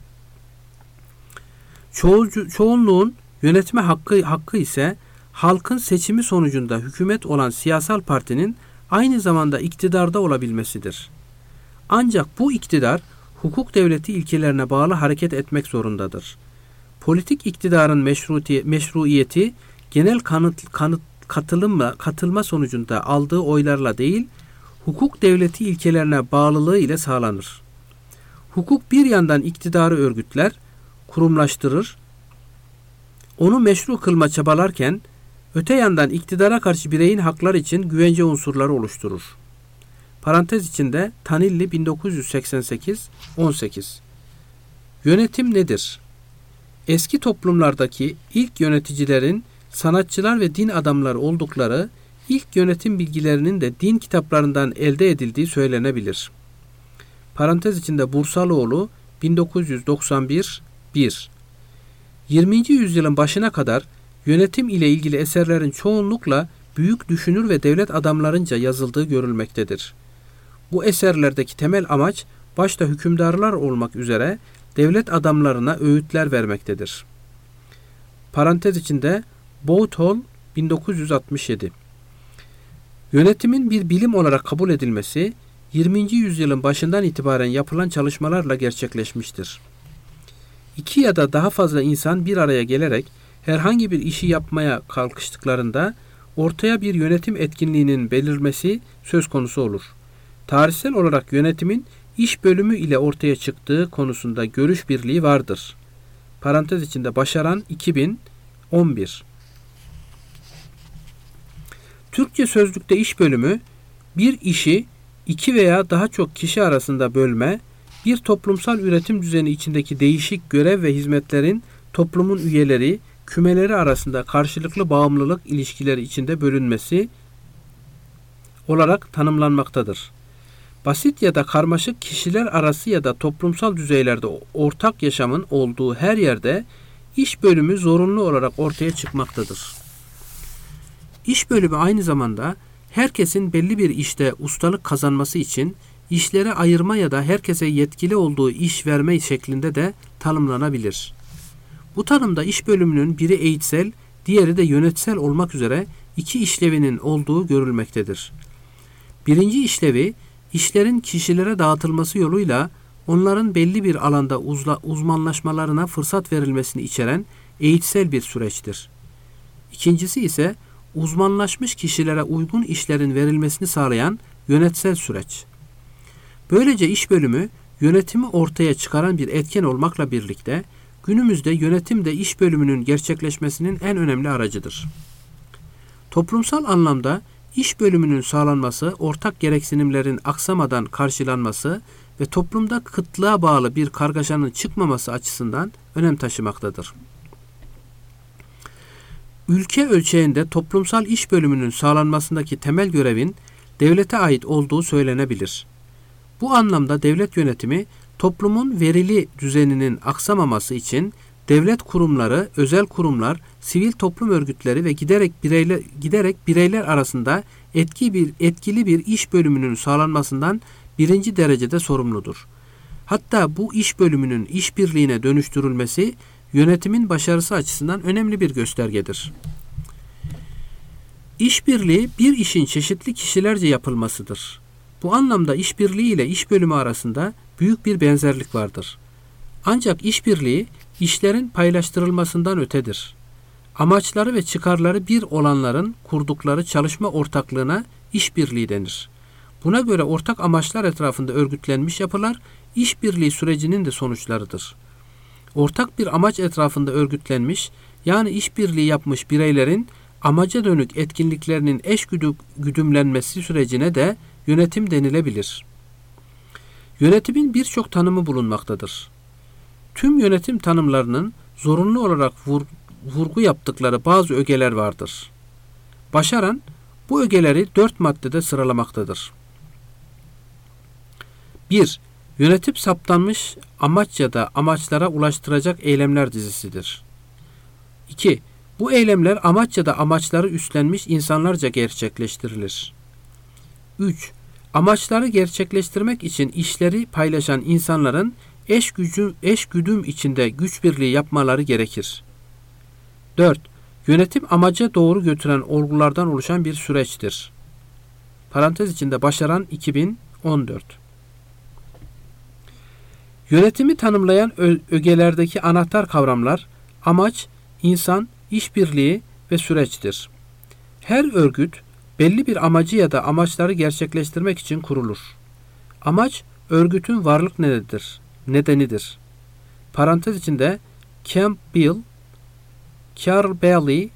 Çoğulcu, çoğunluğun yönetme hakkı, hakkı ise halkın seçimi sonucunda hükümet olan siyasal partinin aynı zamanda iktidarda olabilmesidir. Ancak bu iktidar hukuk devleti ilkelerine bağlı hareket etmek zorundadır. Politik iktidarın meşruti, meşruiyeti genel kanıt, kanıt, katılımla, katılma sonucunda aldığı oylarla değil, hukuk devleti ilkelerine bağlılığı ile sağlanır. Hukuk bir yandan iktidarı örgütler, kurumlaştırır, onu meşru kılma çabalarken, öte yandan iktidara karşı bireyin hakları için güvence unsurları oluşturur. Parantez içinde Tanilli bin dokuz yüz seksen sekiz on sekiz. Yönetim nedir? Eski toplumlardaki ilk yöneticilerin sanatçılar ve din adamları oldukları, ilk yönetim bilgilerinin de din kitaplarından elde edildiği söylenebilir. Parantez içinde Bursalıoğlu bin dokuz yüz doksan bir bir. yirminci yüzyılın başına kadar yönetim ile ilgili eserlerin çoğunlukla büyük düşünür ve devlet adamlarınca yazıldığı görülmektedir. Bu eserlerdeki temel amaç başta hükümdarlar olmak üzere devlet adamlarına öğütler vermektedir. Parantez içinde Bouthol bin dokuz yüz altmış yedi. Yönetimin bir bilim olarak kabul edilmesi yirminci yüzyılın başından itibaren yapılan çalışmalarla gerçekleşmiştir. İki ya da daha fazla insan bir araya gelerek herhangi bir işi yapmaya kalkıştıklarında ortaya bir yönetim etkinliğinin belirmesi söz konusu olur. Tarihsel olarak yönetimin iş bölümü ile ortaya çıktığı konusunda görüş birliği vardır. Parantez içinde Başaran iki bin on bir. Türkçe sözlükte iş bölümü, bir işi iki veya daha çok kişi arasında bölme, bir toplumsal üretim düzeni içindeki değişik görev ve hizmetlerin toplumun üyeleri, kümeleri arasında karşılıklı bağımlılık ilişkileri içinde bölünmesi olarak tanımlanmaktadır. Basit ya da karmaşık kişiler arası ya da toplumsal düzeylerde ortak yaşamın olduğu her yerde iş bölümü zorunlu olarak ortaya çıkmaktadır. İş bölümü aynı zamanda herkesin belli bir işte ustalık kazanması için işlere ayırma ya da herkese yetkili olduğu iş verme şeklinde de tanımlanabilir. Bu tanımda iş bölümünün biri eğitsel, diğeri de yönetsel olmak üzere iki işlevinin olduğu görülmektedir. Birinci işlevi, işlerin kişilere dağıtılması yoluyla onların belli bir alanda uzla, uzmanlaşmalarına fırsat verilmesini içeren eğitsel bir süreçtir. İkincisi ise uzmanlaşmış kişilere uygun işlerin verilmesini sağlayan yönetsel süreç. Böylece iş bölümü yönetimi ortaya çıkaran bir etken olmakla birlikte günümüzde yönetim de iş bölümünün gerçekleşmesinin en önemli aracıdır. Toplumsal anlamda iş bölümünün sağlanması, ortak gereksinimlerin aksamadan karşılanması ve toplumda kıtlığa bağlı bir kargaşanın çıkmaması açısından önem taşımaktadır. Ülke ölçeğinde toplumsal iş bölümünün sağlanmasındaki temel görevin devlete ait olduğu söylenebilir. Bu anlamda devlet yönetimi toplumun verili düzeninin aksamaması için devlet kurumları, özel kurumlar, sivil toplum örgütleri ve giderek bireyler giderek bireyler arasında etki bir etkili bir iş bölümünün sağlanmasından birinci derecede sorumludur. Hatta bu iş bölümünün işbirliğine dönüştürülmesi yönetimin başarısı açısından önemli bir göstergedir. İşbirliği bir işin çeşitli kişilerce yapılmasıdır. Bu anlamda işbirliği ile iş bölümü arasında büyük bir benzerlik vardır. Ancak işbirliği işlerin paylaştırılmasından ötedir. Amaçları ve çıkarları bir olanların kurdukları çalışma ortaklığına işbirliği denir. Buna göre ortak amaçlar etrafında örgütlenmiş yapılar işbirliği sürecinin de sonuçlarıdır. Ortak bir amaç etrafında örgütlenmiş, yani işbirliği yapmış bireylerin amaca dönük etkinliklerinin eş güdümlenmesi sürecine de yönetim denilebilir. Yönetimin birçok tanımı bulunmaktadır. Tüm yönetim tanımlarının zorunlu olarak vur, vurgu yaptıkları bazı ögeler vardır. Başaran bu ögeleri dört maddede sıralamaktadır. bir. Yönetim saptanmış amaç ya da amaçlara ulaştıracak eylemler dizisidir. iki. Bu eylemler amaç ya da amaçları üstlenmiş insanlarca gerçekleştirilir. üç. Amaçları gerçekleştirmek için işleri paylaşan insanların eş gücü, eş güdüm içinde güç birliği yapmaları gerekir. dört. Yönetim amaca doğru götüren olgulardan oluşan bir süreçtir. Parantez içinde başaran iki bin on dört. Yönetimi tanımlayan ögelerdeki anahtar kavramlar amaç, insan, işbirliği ve süreçtir. Her örgüt belli bir amacı ya da amaçları gerçekleştirmek için kurulur. Amaç, örgütün varlık nedenidir. nedenidir. Parantez içinde Campbell, Carl Bailey,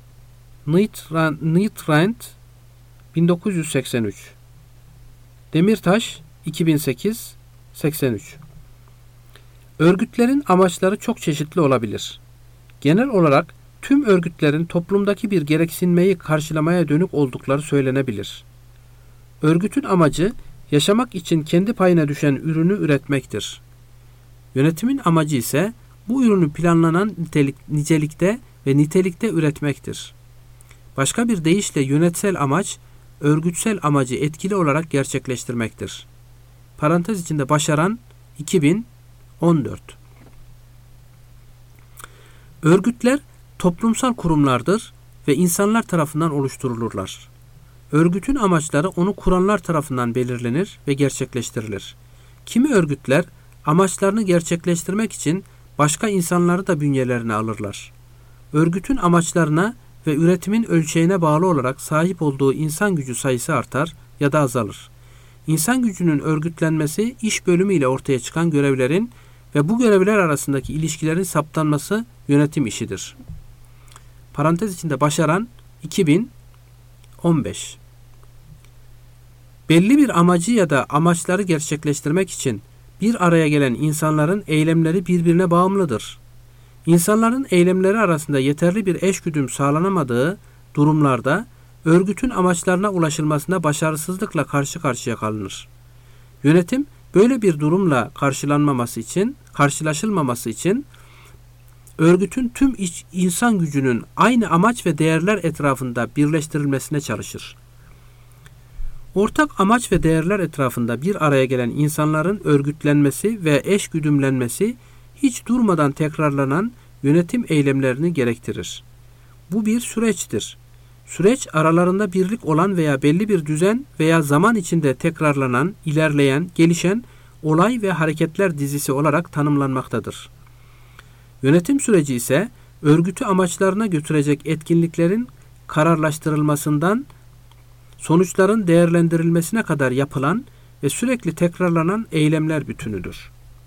Nitrand, bin dokuz yüz seksen üç, Demirtaş, iki bin sekiz, seksen üç. Örgütlerin amaçları çok çeşitli olabilir. Genel olarak tüm örgütlerin toplumdaki bir gereksinmeyi karşılamaya dönük oldukları söylenebilir. Örgütün amacı, yaşamak için kendi payına düşen ürünü üretmektir. Yönetimin amacı ise bu ürünü planlanan nitelik, nicelikte ve nitelikte üretmektir. Başka bir deyişle yönetsel amaç, örgütsel amacı etkili olarak gerçekleştirmektir. Parantez içinde başaran iki bin on dört. Örgütler toplumsal kurumlardır ve insanlar tarafından oluşturulurlar. Örgütün amaçları onu kuranlar tarafından belirlenir ve gerçekleştirilir. Kimi örgütler amaçlarını gerçekleştirmek için başka insanları da bünyelerine alırlar. Örgütün amaçlarına ve üretimin ölçeğine bağlı olarak sahip olduğu insan gücü sayısı artar ya da azalır. İnsan gücünün örgütlenmesi iş bölümü ile ortaya çıkan görevlerin ve bu görevler arasındaki ilişkilerin saptanması yönetim işidir. Parantez içinde başaran iki bin on beş. Belli bir amacı ya da amaçları gerçekleştirmek için bir araya gelen insanların eylemleri birbirine bağımlıdır. İnsanların eylemleri arasında yeterli bir eşgüdüm sağlanamadığı durumlarda örgütün amaçlarına ulaşılmasında başarısızlıkla karşı karşıya kalınır. Yönetim böyle bir durumla karşılanmaması için, karşılaşılmaması için örgütün tüm iç, insan gücünün aynı amaç ve değerler etrafında birleştirilmesine çalışır. Ortak amaç ve değerler etrafında bir araya gelen insanların örgütlenmesi ve eşgüdümlenmesi hiç durmadan tekrarlanan yönetim eylemlerini gerektirir. Bu bir süreçtir. Süreç aralarında birlik olan veya belli bir düzen veya zaman içinde tekrarlanan, ilerleyen, gelişen olay ve hareketler dizisi olarak tanımlanmaktadır. Yönetim süreci ise örgütü amaçlarına götürecek etkinliklerin kararlaştırılmasından sonuçların değerlendirilmesine kadar yapılan ve sürekli tekrarlanan eylemler bütünüdür.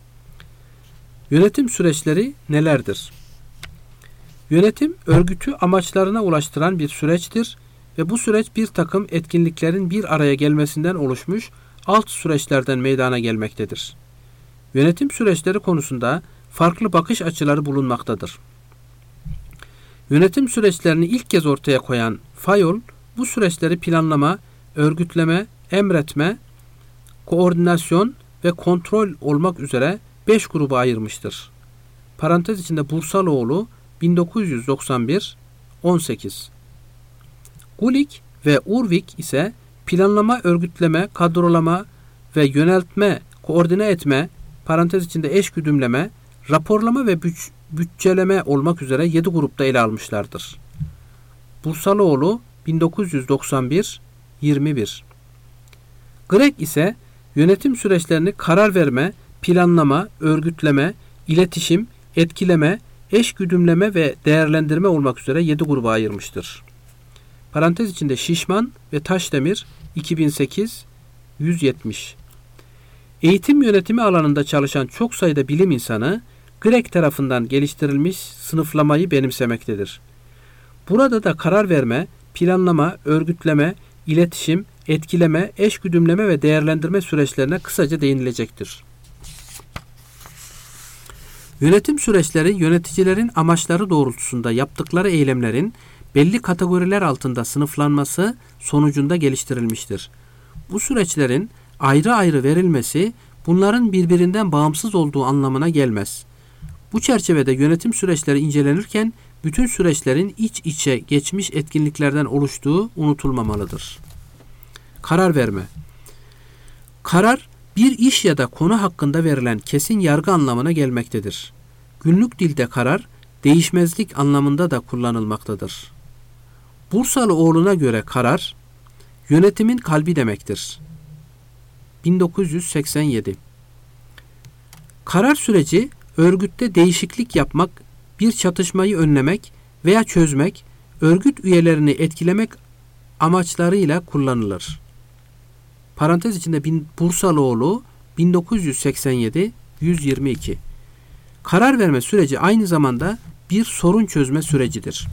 Yönetim süreçleri nelerdir? Yönetim, örgütü amaçlarına ulaştıran bir süreçtir ve bu süreç bir takım etkinliklerin bir araya gelmesinden oluşmuş alt süreçlerden meydana gelmektedir. Yönetim süreçleri konusunda farklı bakış açıları bulunmaktadır. Yönetim süreçlerini ilk kez ortaya koyan Fayol, bu süreçleri planlama, örgütleme, emretme, koordinasyon ve kontrol olmak üzere beş gruba ayırmıştır. Parantez içinde Bursaloğlu bin dokuz yüz doksan bir on sekiz. Gulick ve Urvik ise planlama, örgütleme, kadrolama ve yöneltme, koordine etme, parantez içinde eş güdümleme, raporlama ve büç, bütçeleme olmak üzere yedi grupta ele almışlardır. Bursaloğlu bin dokuz yüz doksan bir yirmi bir. Gregg ise yönetim süreçlerini karar verme, planlama, örgütleme, iletişim, etkileme, eş güdümleme ve değerlendirme olmak üzere yedi gruba ayırmıştır. Parantez içinde Şişman ve Taşdemir iki bin sekiz yüz yetmiş. Eğitim yönetimi alanında çalışan çok sayıda bilim insanı Gregg tarafından geliştirilmiş sınıflamayı benimsemektedir. Burada da karar verme, planlama, örgütleme, iletişim, etkileme, eş güdümleme ve değerlendirme süreçlerine kısaca değinilecektir. Yönetim süreçleri yöneticilerin amaçları doğrultusunda yaptıkları eylemlerin belli kategoriler altında sınıflanması sonucunda geliştirilmiştir. Bu süreçlerin ayrı ayrı verilmesi bunların birbirinden bağımsız olduğu anlamına gelmez. Bu çerçevede yönetim süreçleri incelenirken bütün süreçlerin iç içe geçmiş etkinliklerden oluştuğu unutulmamalıdır. Karar verme. Karar, bir iş ya da konu hakkında verilen kesin yargı anlamına gelmektedir. Günlük dilde karar, değişmezlik anlamında da kullanılmaktadır. Bursalıoğlu'na göre karar, yönetimin kalbi demektir. bin dokuz yüz seksen yedi. Karar süreci, örgütte değişiklik yapmak, bir çatışmayı önlemek veya çözmek, örgüt üyelerini etkilemek amaçlarıyla kullanılır. Parantez içinde Bursaloğlu bin dokuz yüz seksen yedi yüz yirmi iki. Karar verme süreci aynı zamanda bir sorun çözme sürecidir.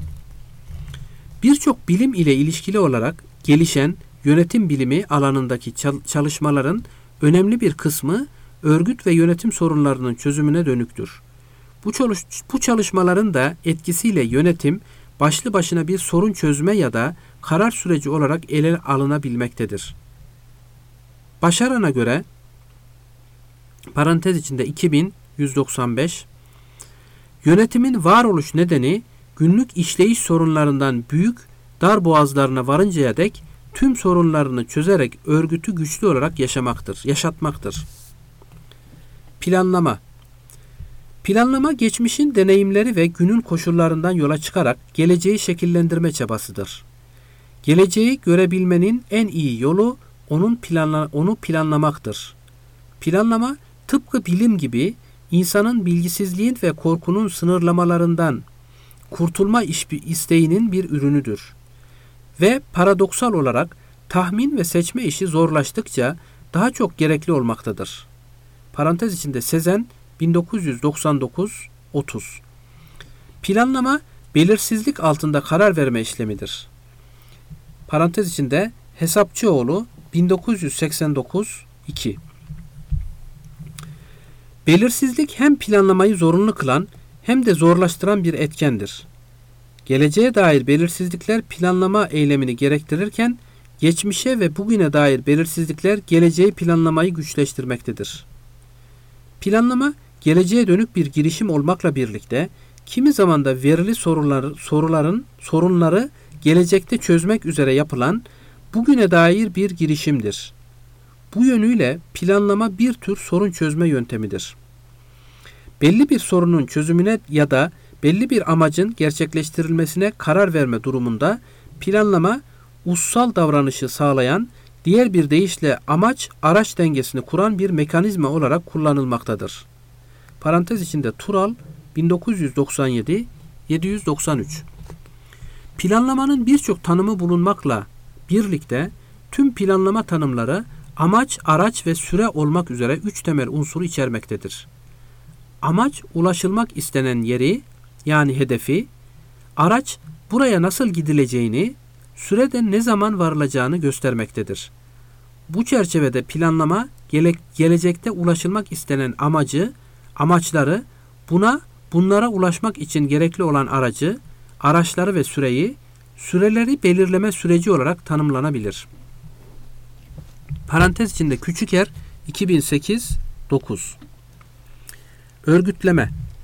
Birçok bilim ile ilişkili olarak gelişen yönetim bilimi alanındaki çalışmaların önemli bir kısmı örgüt ve yönetim sorunlarının çözümüne dönüktür. Bu, çalış bu çalışmaların da etkisiyle yönetim başlı başına bir sorun çözme ya da karar süreci olarak ele alınabilmektedir. Başaran'a göre parantez içinde iki bin yüz doksan beş, yönetimin varoluş nedeni günlük işleyiş sorunlarından büyük darboğazlarına varıncaya dek tüm sorunlarını çözerek örgütü güçlü olarak yaşamaktır, yaşatmaktır. Planlama. Planlama geçmişin deneyimleri ve günün koşullarından yola çıkarak geleceği şekillendirme çabasıdır. Geleceği görebilmenin en iyi yolu onun planla, onu planlamaktır. Planlama tıpkı bilim gibi insanın bilgisizliğin ve korkunun sınırlamalarından kurtulma isteğinin bir ürünüdür. Ve paradoksal olarak tahmin ve seçme işi zorlaştıkça daha çok gerekli olmaktadır. Parantez içinde Sezen bin dokuz yüz doksan dokuz otuz. Planlama belirsizlik altında karar verme işlemidir. Parantez içinde Hesapçıoğlu bin dokuz yüz seksen dokuz iki. Belirsizlik hem planlamayı zorunlu kılan hem de zorlaştıran bir etkendir. Geleceğe dair belirsizlikler planlama eylemini gerektirirken, geçmişe ve bugüne dair belirsizlikler geleceği planlamayı güçleştirmektedir. Planlama, geleceğe dönük bir girişim olmakla birlikte, kimi zaman da verili soruları, soruların sorunları gelecekte çözmek üzere yapılan bugüne dair bir girişimdir. Bu yönüyle planlama bir tür sorun çözme yöntemidir. Belli bir sorunun çözümüne ya da belli bir amacın gerçekleştirilmesine karar verme durumunda planlama, ussal davranışı sağlayan, diğer bir deyişle amaç-araç dengesini kuran bir mekanizma olarak kullanılmaktadır. Parantez içinde Tural bin dokuz yüz doksan yedi yedi yüz doksan üç. Planlamanın birçok tanımı bulunmakla birlikte tüm planlama tanımları amaç, araç ve süre olmak üzere üç temel unsuru içermektedir. Amaç, ulaşılmak istenen yeri, yani hedefi, araç, buraya nasıl gidileceğini, sürede ne zaman varılacağını göstermektedir. Bu çerçevede planlama, gele- gelecekte ulaşılmak istenen amacı, amaçları, buna, bunlara ulaşmak için gerekli olan aracı, araçları ve süreyi, süreleri belirleme süreci olarak tanımlanabilir. Parantez içinde Küçüker iki bin sekiz dokuz. Örgütleme.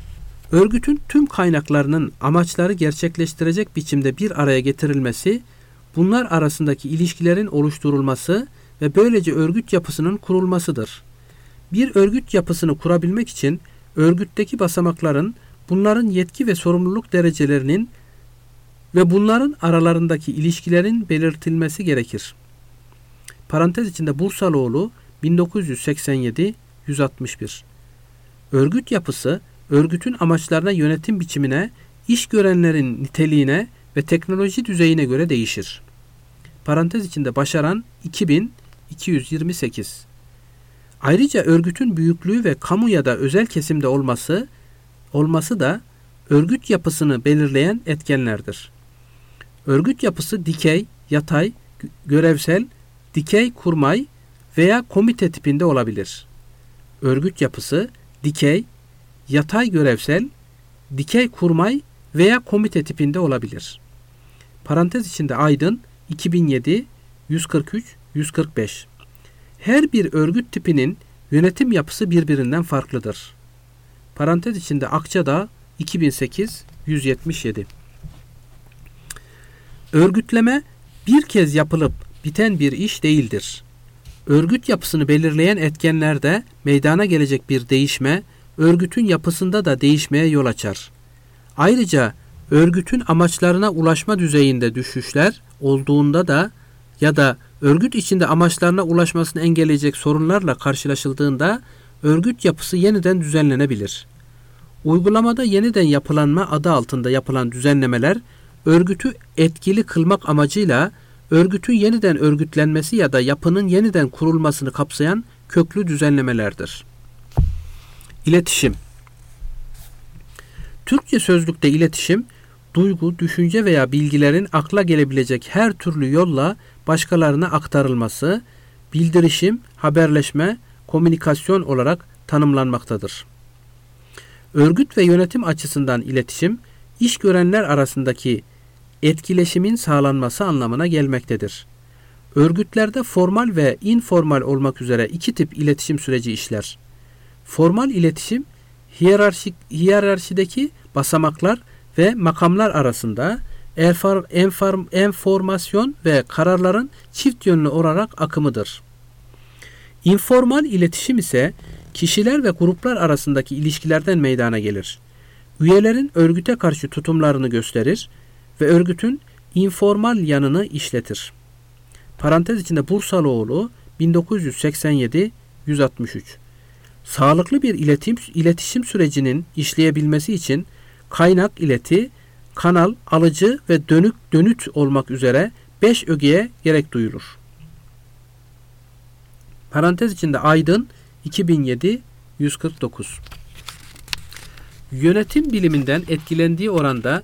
Örgütün tüm kaynaklarının amaçları gerçekleştirecek biçimde bir araya getirilmesi, bunlar arasındaki ilişkilerin oluşturulması ve böylece örgüt yapısının kurulmasıdır. Bir örgüt yapısını kurabilmek için örgütteki basamakların, bunların yetki ve sorumluluk derecelerinin ve bunların aralarındaki ilişkilerin belirtilmesi gerekir. Parantez içinde Bursaloğlu bin dokuz yüz seksen yedi yüz altmış bir. Örgüt yapısı, örgütün amaçlarına, yönetim biçimine, iş görenlerin niteliğine ve teknoloji düzeyine göre değişir. Parantez içinde Başaran iki bin iki yüz yirmi sekiz. Ayrıca örgütün büyüklüğü ve kamu ya da özel kesimde olması, olması da örgüt yapısını belirleyen etkenlerdir. Örgüt yapısı dikey, yatay, görevsel, dikey, kurmay veya komite tipinde olabilir. Örgüt yapısı dikey, yatay, görevsel, dikey, kurmay veya komite tipinde olabilir. Parantez içinde Aydın iki bin yedi yüz kırk üç yüz kırk beş. Her bir örgüt tipinin yönetim yapısı birbirinden farklıdır. Parantez içinde Akçadağ iki bin sekiz yüz yetmiş yedi. Örgütleme bir kez yapılıp biten bir iş değildir. Örgüt yapısını belirleyen etkenlerde meydana gelecek bir değişme, örgütün yapısında da değişmeye yol açar. Ayrıca örgütün amaçlarına ulaşma düzeyinde düşüşler olduğunda da ya da örgüt içinde amaçlarına ulaşmasını engelleyecek sorunlarla karşılaşıldığında örgüt yapısı yeniden düzenlenebilir. Uygulamada yeniden yapılanma adı altında yapılan düzenlemeler, örgütü etkili kılmak amacıyla örgütün yeniden örgütlenmesi ya da yapının yeniden kurulmasını kapsayan köklü düzenlemelerdir. İletişim. Türkçe sözlükte iletişim, duygu, düşünce veya bilgilerin akla gelebilecek her türlü yolla başkalarına aktarılması, bildirişim, haberleşme, komünikasyon olarak tanımlanmaktadır. Örgüt ve yönetim açısından iletişim, iş görenler arasındaki etkileşimin sağlanması anlamına gelmektedir. Örgütlerde formal ve informal olmak üzere iki tip iletişim süreci işler. Formal iletişim, hiyerarşik, hiyerarşideki basamaklar ve makamlar arasında enfor, enfor, enformasyon ve kararların çift yönlü olarak akımıdır. İnformal iletişim ise kişiler ve gruplar arasındaki ilişkilerden meydana gelir. Üyelerin örgüte karşı tutumlarını gösterir ve örgütün informal yanını işletir. Parantez içinde Bursaloğlu bin dokuz yüz seksen yedi yüz altmış üç. Sağlıklı bir iletişim, iletişim sürecinin işleyebilmesi için kaynak ileti, kanal, alıcı ve dönük dönüt olmak üzere beş ögeye gerek duyulur. Parantez içinde Aydın iki bin yedi yüz kırk dokuz. Yönetim biliminden etkilendiği oranda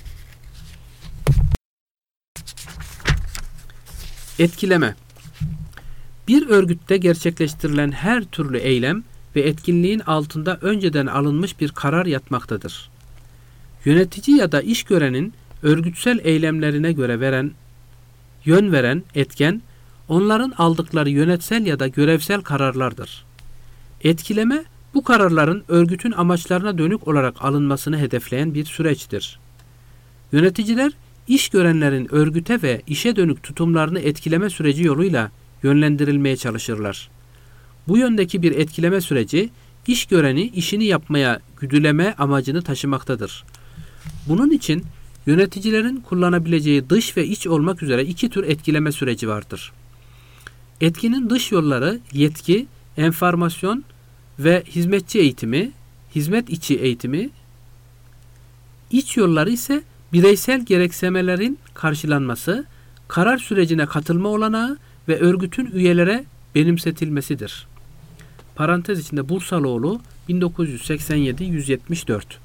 etkileme. Bir örgütte gerçekleştirilen her türlü eylem ve etkinliğin altında önceden alınmış bir karar yatmaktadır. Yönetici ya da iş görenin örgütsel eylemlerine göre veren, yön veren etken, onların aldıkları yönetsel ya da görevsel kararlardır. Etkileme, bu kararların örgütün amaçlarına dönük olarak alınmasını hedefleyen bir süreçtir. Yöneticiler, iş görenlerin örgüte ve işe dönük tutumlarını etkileme süreci yoluyla yönlendirilmeye çalışırlar. Bu yöndeki bir etkileme süreci, iş göreni işini yapmaya güdüleme amacını taşımaktadır. Bunun için yöneticilerin kullanabileceği dış ve iç olmak üzere iki tür etkileme süreci vardır. Etkinin dış yolları yetki, enformasyon ve hizmetçi eğitimi, hizmet içi eğitimi, iç yolları ise bireysel gereksinimlerin karşılanması, karar sürecine katılma olanağı ve örgütün üyelere benimsetilmesidir. Parantez içinde Bursaloğlu bin dokuz yüz seksen yedi yüz yetmiş dört.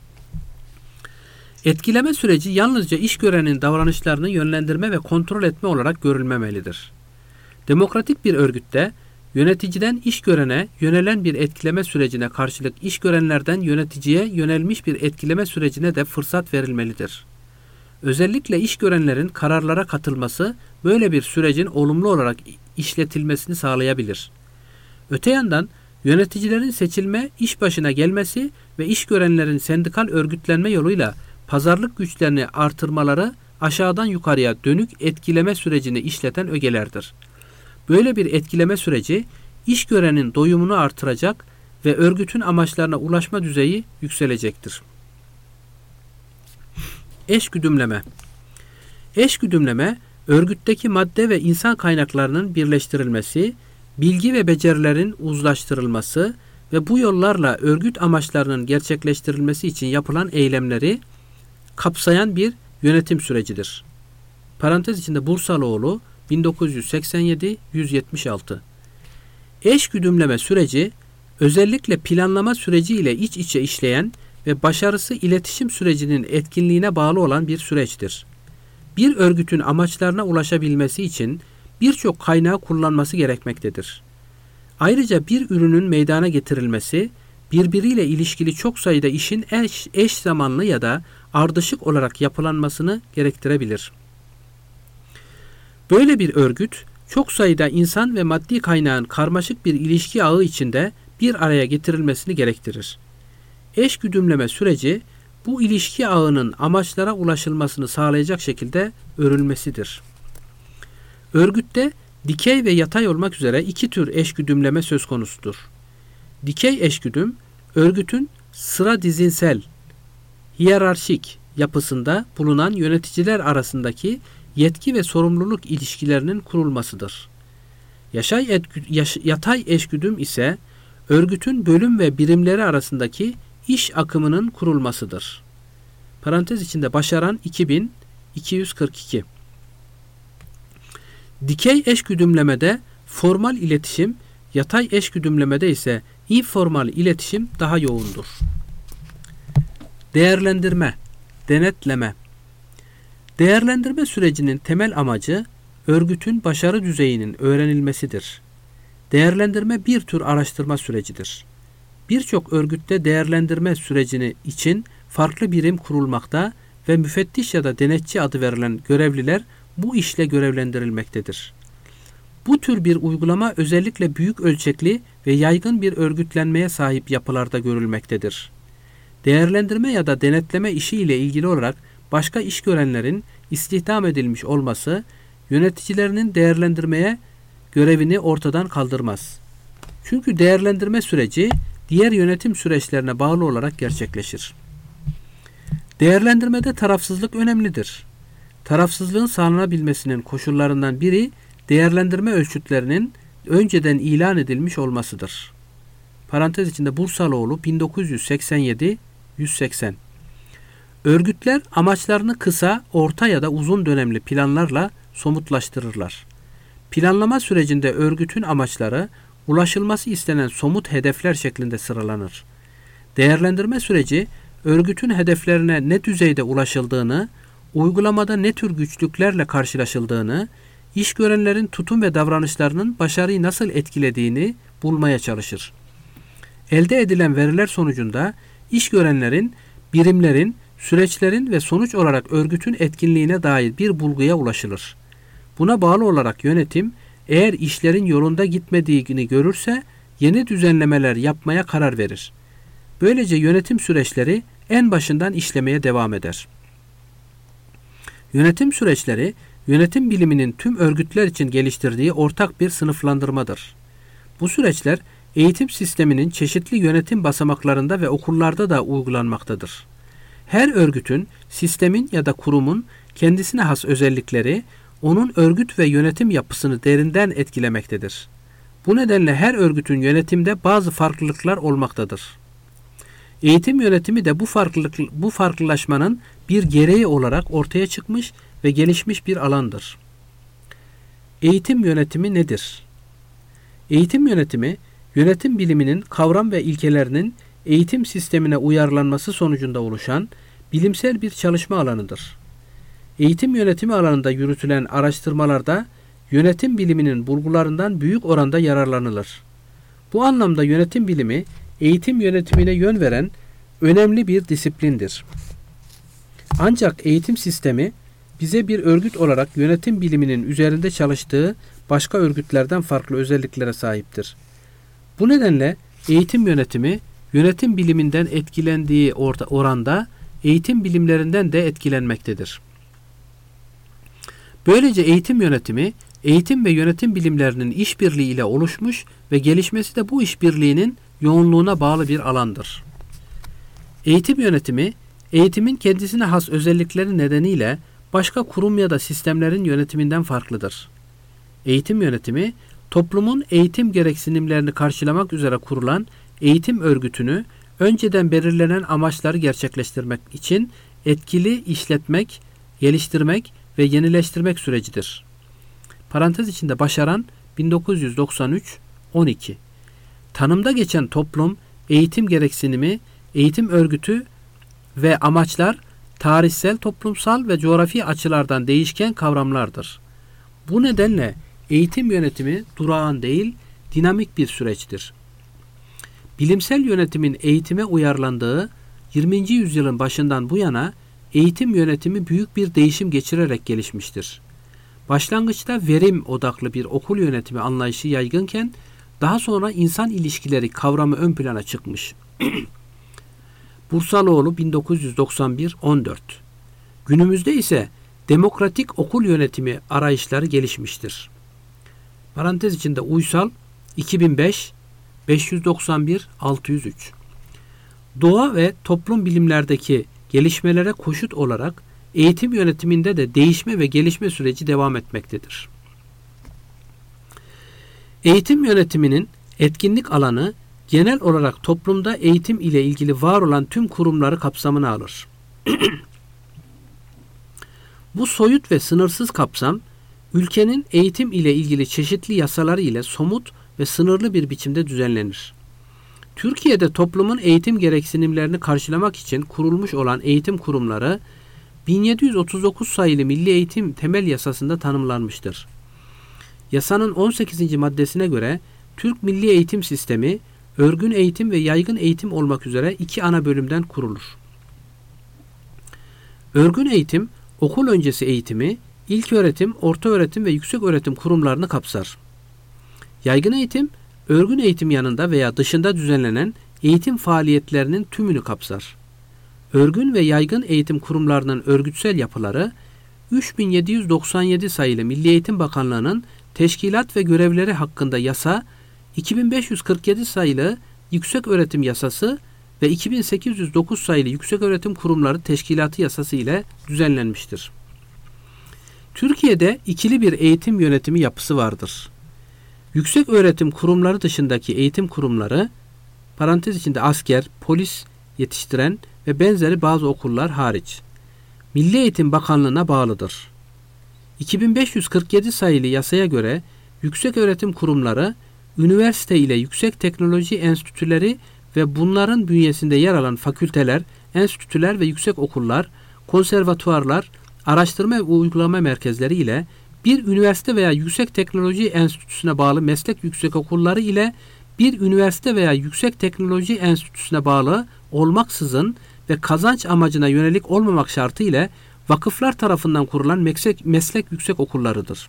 Etkileme süreci yalnızca iş görenin davranışlarını yönlendirme ve kontrol etme olarak görülmemelidir. Demokratik bir örgütte yöneticiden iş görene yönelen bir etkileme sürecine karşılık iş görenlerden yöneticiye yönelmiş bir etkileme sürecine de fırsat verilmelidir. Özellikle iş görenlerin kararlara katılması böyle bir sürecin olumlu olarak işletilmesini sağlayabilir. Öte yandan Yöneticilerin seçilme, iş başına gelmesi ve iş görenlerin sendikal örgütlenme yoluyla pazarlık güçlerini artırmaları aşağıdan yukarıya dönük etkileme sürecini işleten ögelerdir. Böyle bir etkileme süreci iş görenin doyumunu artıracak ve örgütün amaçlarına ulaşma düzeyi yükselecektir. Eşgüdümleme. Eşgüdümleme, örgütteki madde ve insan kaynaklarının birleştirilmesi, bilgi ve becerilerin uzlaştırılması ve bu yollarla örgüt amaçlarının gerçekleştirilmesi için yapılan eylemleri kapsayan bir yönetim sürecidir. Parantez içinde Bursalıoğlu bin dokuz yüz seksen yedi yüz yetmiş altı. Eşgüdümleme süreci, özellikle planlama süreci ile iç içe işleyen ve başarısı iletişim sürecinin etkinliğine bağlı olan bir süreçtir. Bir örgütün amaçlarına ulaşabilmesi için birçok kaynağı kullanması gerekmektedir. Ayrıca bir ürünün meydana getirilmesi, birbiriyle ilişkili çok sayıda işin eş, eş zamanlı ya da ardışık olarak yapılanmasını gerektirebilir. Böyle bir örgüt, çok sayıda insan ve maddi kaynağın karmaşık bir ilişki ağı içinde bir araya getirilmesini gerektirir. Eşgüdümleme süreci, bu ilişki ağının amaçlara ulaşılmasını sağlayacak şekilde örülmesidir. Örgütte dikey ve yatay olmak üzere iki tür eşgüdümleme söz konusudur. Dikey eşgüdüm, örgütün sıra dizinsel, hiyerarşik yapısında bulunan yöneticiler arasındaki yetki ve sorumluluk ilişkilerinin kurulmasıdır. Yaşay etgü, yaş, yatay eşgüdüm ise örgütün bölüm ve birimleri arasındaki iş akımının kurulmasıdır. Parantez içinde Başaran iki bin iki yüz kırk iki. Dikey eşgüdümlemede formal iletişim, yatay eşgüdümlemede ise informal iletişim daha yoğundur. Değerlendirme, denetleme. Değerlendirme sürecinin temel amacı örgütün başarı düzeyinin öğrenilmesidir. Değerlendirme bir tür araştırma sürecidir. Birçok örgütte değerlendirme sürecini için farklı birim kurulmakta ve müfettiş ya da denetçi adı verilen görevliler bu işle görevlendirilmektedir. Bu tür bir uygulama özellikle büyük ölçekli ve yaygın bir örgütlenmeye sahip yapılarda görülmektedir. Değerlendirme ya da denetleme işi ile ilgili olarak başka iş görenlerin istihdam edilmiş olması yöneticilerinin değerlendirmeye görevini ortadan kaldırmaz. Çünkü değerlendirme süreci diğer yönetim süreçlerine bağlı olarak gerçekleşir. Değerlendirmede tarafsızlık önemlidir. Tarafsızlığın sağlanabilmesinin koşullarından biri değerlendirme ölçütlerinin önceden ilan edilmiş olmasıdır. Parantez içinde Bursalıoğlu bin dokuz yüz seksen yedi yüz seksen. Örgütler amaçlarını kısa, orta ya da uzun dönemli planlarla somutlaştırırlar. Planlama sürecinde örgütün amaçları ulaşılması istenen somut hedefler şeklinde sıralanır. Değerlendirme süreci örgütün hedeflerine ne düzeyde ulaşıldığını, uygulamada ne tür güçlüklerle karşılaşıldığını, iş görenlerin tutum ve davranışlarının başarıyı nasıl etkilediğini bulmaya çalışır. Elde edilen veriler sonucunda iş görenlerin, birimlerin, süreçlerin ve sonuç olarak örgütün etkinliğine dair bir bulguya ulaşılır. Buna bağlı olarak yönetim, eğer işlerin yolunda gitmediğini görürse yeni düzenlemeler yapmaya karar verir. Böylece yönetim süreçleri en başından işlemeye devam eder. Yönetim süreçleri, yönetim biliminin tüm örgütler için geliştirdiği ortak bir sınıflandırmadır. Bu süreçler eğitim sisteminin çeşitli yönetim basamaklarında ve okullarda da uygulanmaktadır. Her örgütün, sistemin ya da kurumun kendisine has özellikleri, onun örgüt ve yönetim yapısını derinden etkilemektedir. Bu nedenle her örgütün yönetimde bazı farklılıklar olmaktadır. Eğitim yönetimi de bu farklılık, bu farklılaşmanın bir gereği olarak ortaya çıkmış ve gelişmiş bir alandır. Eğitim yönetimi nedir? Eğitim yönetimi, yönetim biliminin kavram ve ilkelerinin eğitim sistemine uyarlanması sonucunda oluşan bilimsel bir çalışma alanıdır. Eğitim yönetimi alanında yürütülen araştırmalarda yönetim biliminin bulgularından büyük oranda yararlanılır. Bu anlamda yönetim bilimi, eğitim yönetimine yön veren önemli bir disiplindir. Ancak eğitim sistemi bize bir örgüt olarak yönetim biliminin üzerinde çalıştığı başka örgütlerden farklı özelliklere sahiptir. Bu nedenle eğitim yönetimi, yönetim biliminden etkilendiği or- oranda eğitim bilimlerinden de etkilenmektedir. Böylece eğitim yönetimi, eğitim ve yönetim bilimlerinin işbirliği ile oluşmuş ve gelişmesi de bu işbirliğinin yoğunluğuna bağlı bir alandır. Eğitim yönetimi, eğitimin kendisine has özellikleri nedeniyle başka kurum ya da sistemlerin yönetiminden farklıdır. Eğitim yönetimi, toplumun eğitim gereksinimlerini karşılamak üzere kurulan eğitim örgütünü önceden belirlenen amaçları gerçekleştirmek için etkili işletmek, geliştirmek ve yenileştirmek sürecidir. Parantez içinde başaran bin dokuz yüz doksan üç on iki. Tanımda geçen toplum, eğitim gereksinimi, eğitim örgütü ve amaçlar tarihsel, toplumsal ve coğrafi açılardan değişken kavramlardır. Bu nedenle eğitim yönetimi durağan değil, dinamik bir süreçtir. Bilimsel yönetimin eğitime uyarlandığı yirminci yüzyılın başından bu yana eğitim yönetimi büyük bir değişim geçirerek gelişmiştir. Başlangıçta verim odaklı bir okul yönetimi anlayışı yaygınken daha sonra insan ilişkileri kavramı ön plana çıkmış. Bursaloğlu bin dokuz yüz doksan bir on dört. Günümüzde ise demokratik okul yönetimi arayışları gelişmiştir. Parantez içinde Uysal iki bin beş beş yüz doksan bir altı yüz üç. Doğa ve toplum bilimlerdeki gelişmelere koşut olarak eğitim yönetiminde de değişme ve gelişme süreci devam etmektedir. Eğitim yönetiminin etkinlik alanı genel olarak toplumda eğitim ile ilgili var olan tüm kurumları kapsamına alır. Bu soyut ve sınırsız kapsam, ülkenin eğitim ile ilgili çeşitli yasaları ile somut ve sınırlı bir biçimde düzenlenir. Türkiye'de toplumun eğitim gereksinimlerini karşılamak için kurulmuş olan eğitim kurumları bin yedi yüz otuz dokuz sayılı Milli Eğitim Temel Yasası'nda tanımlanmıştır. Yasanın on sekizinci maddesine göre Türk Milli Eğitim Sistemi, örgün eğitim ve yaygın eğitim olmak üzere iki ana bölümden kurulur. Örgün eğitim, okul öncesi eğitimi, ilköğretim, ortaöğretim ve yükseköğretim kurumlarını kapsar. Yaygın eğitim, örgün eğitim yanında veya dışında düzenlenen eğitim faaliyetlerinin tümünü kapsar. Örgün ve yaygın eğitim kurumlarının örgütsel yapıları, üç bin yedi yüz doksan yedi sayılı Milli Eğitim Bakanlığı'nın teşkilat ve görevleri hakkında yasa, iki bin beş yüz kırk yedi sayılı Yükseköğretim Yasası ve iki bin sekiz yüz dokuz sayılı Yükseköğretim Kurumları Teşkilatı Yasası ile düzenlenmiştir. Türkiye'de ikili bir eğitim yönetimi yapısı vardır. Yükseköğretim kurumları dışındaki eğitim kurumları, parantez içinde asker, polis yetiştiren ve benzeri bazı okullar hariç, Milli Eğitim Bakanlığı'na bağlıdır. iki bin beş yüz kırk yedi sayılı yasaya göre yükseköğretim kurumları, üniversite ile yüksek teknoloji enstitüleri ve bunların bünyesinde yer alan fakülteler, enstitüler ve yüksek okullar, konservatuarlar, araştırma ve uygulama merkezleri ile bir üniversite veya yüksek teknoloji enstitüsüne bağlı meslek yüksekokulları ile bir üniversite veya yüksek teknoloji enstitüsüne bağlı olmaksızın ve kazanç amacına yönelik olmamak şartı ile vakıflar tarafından kurulan meslek, meslek yüksek okullarıdır.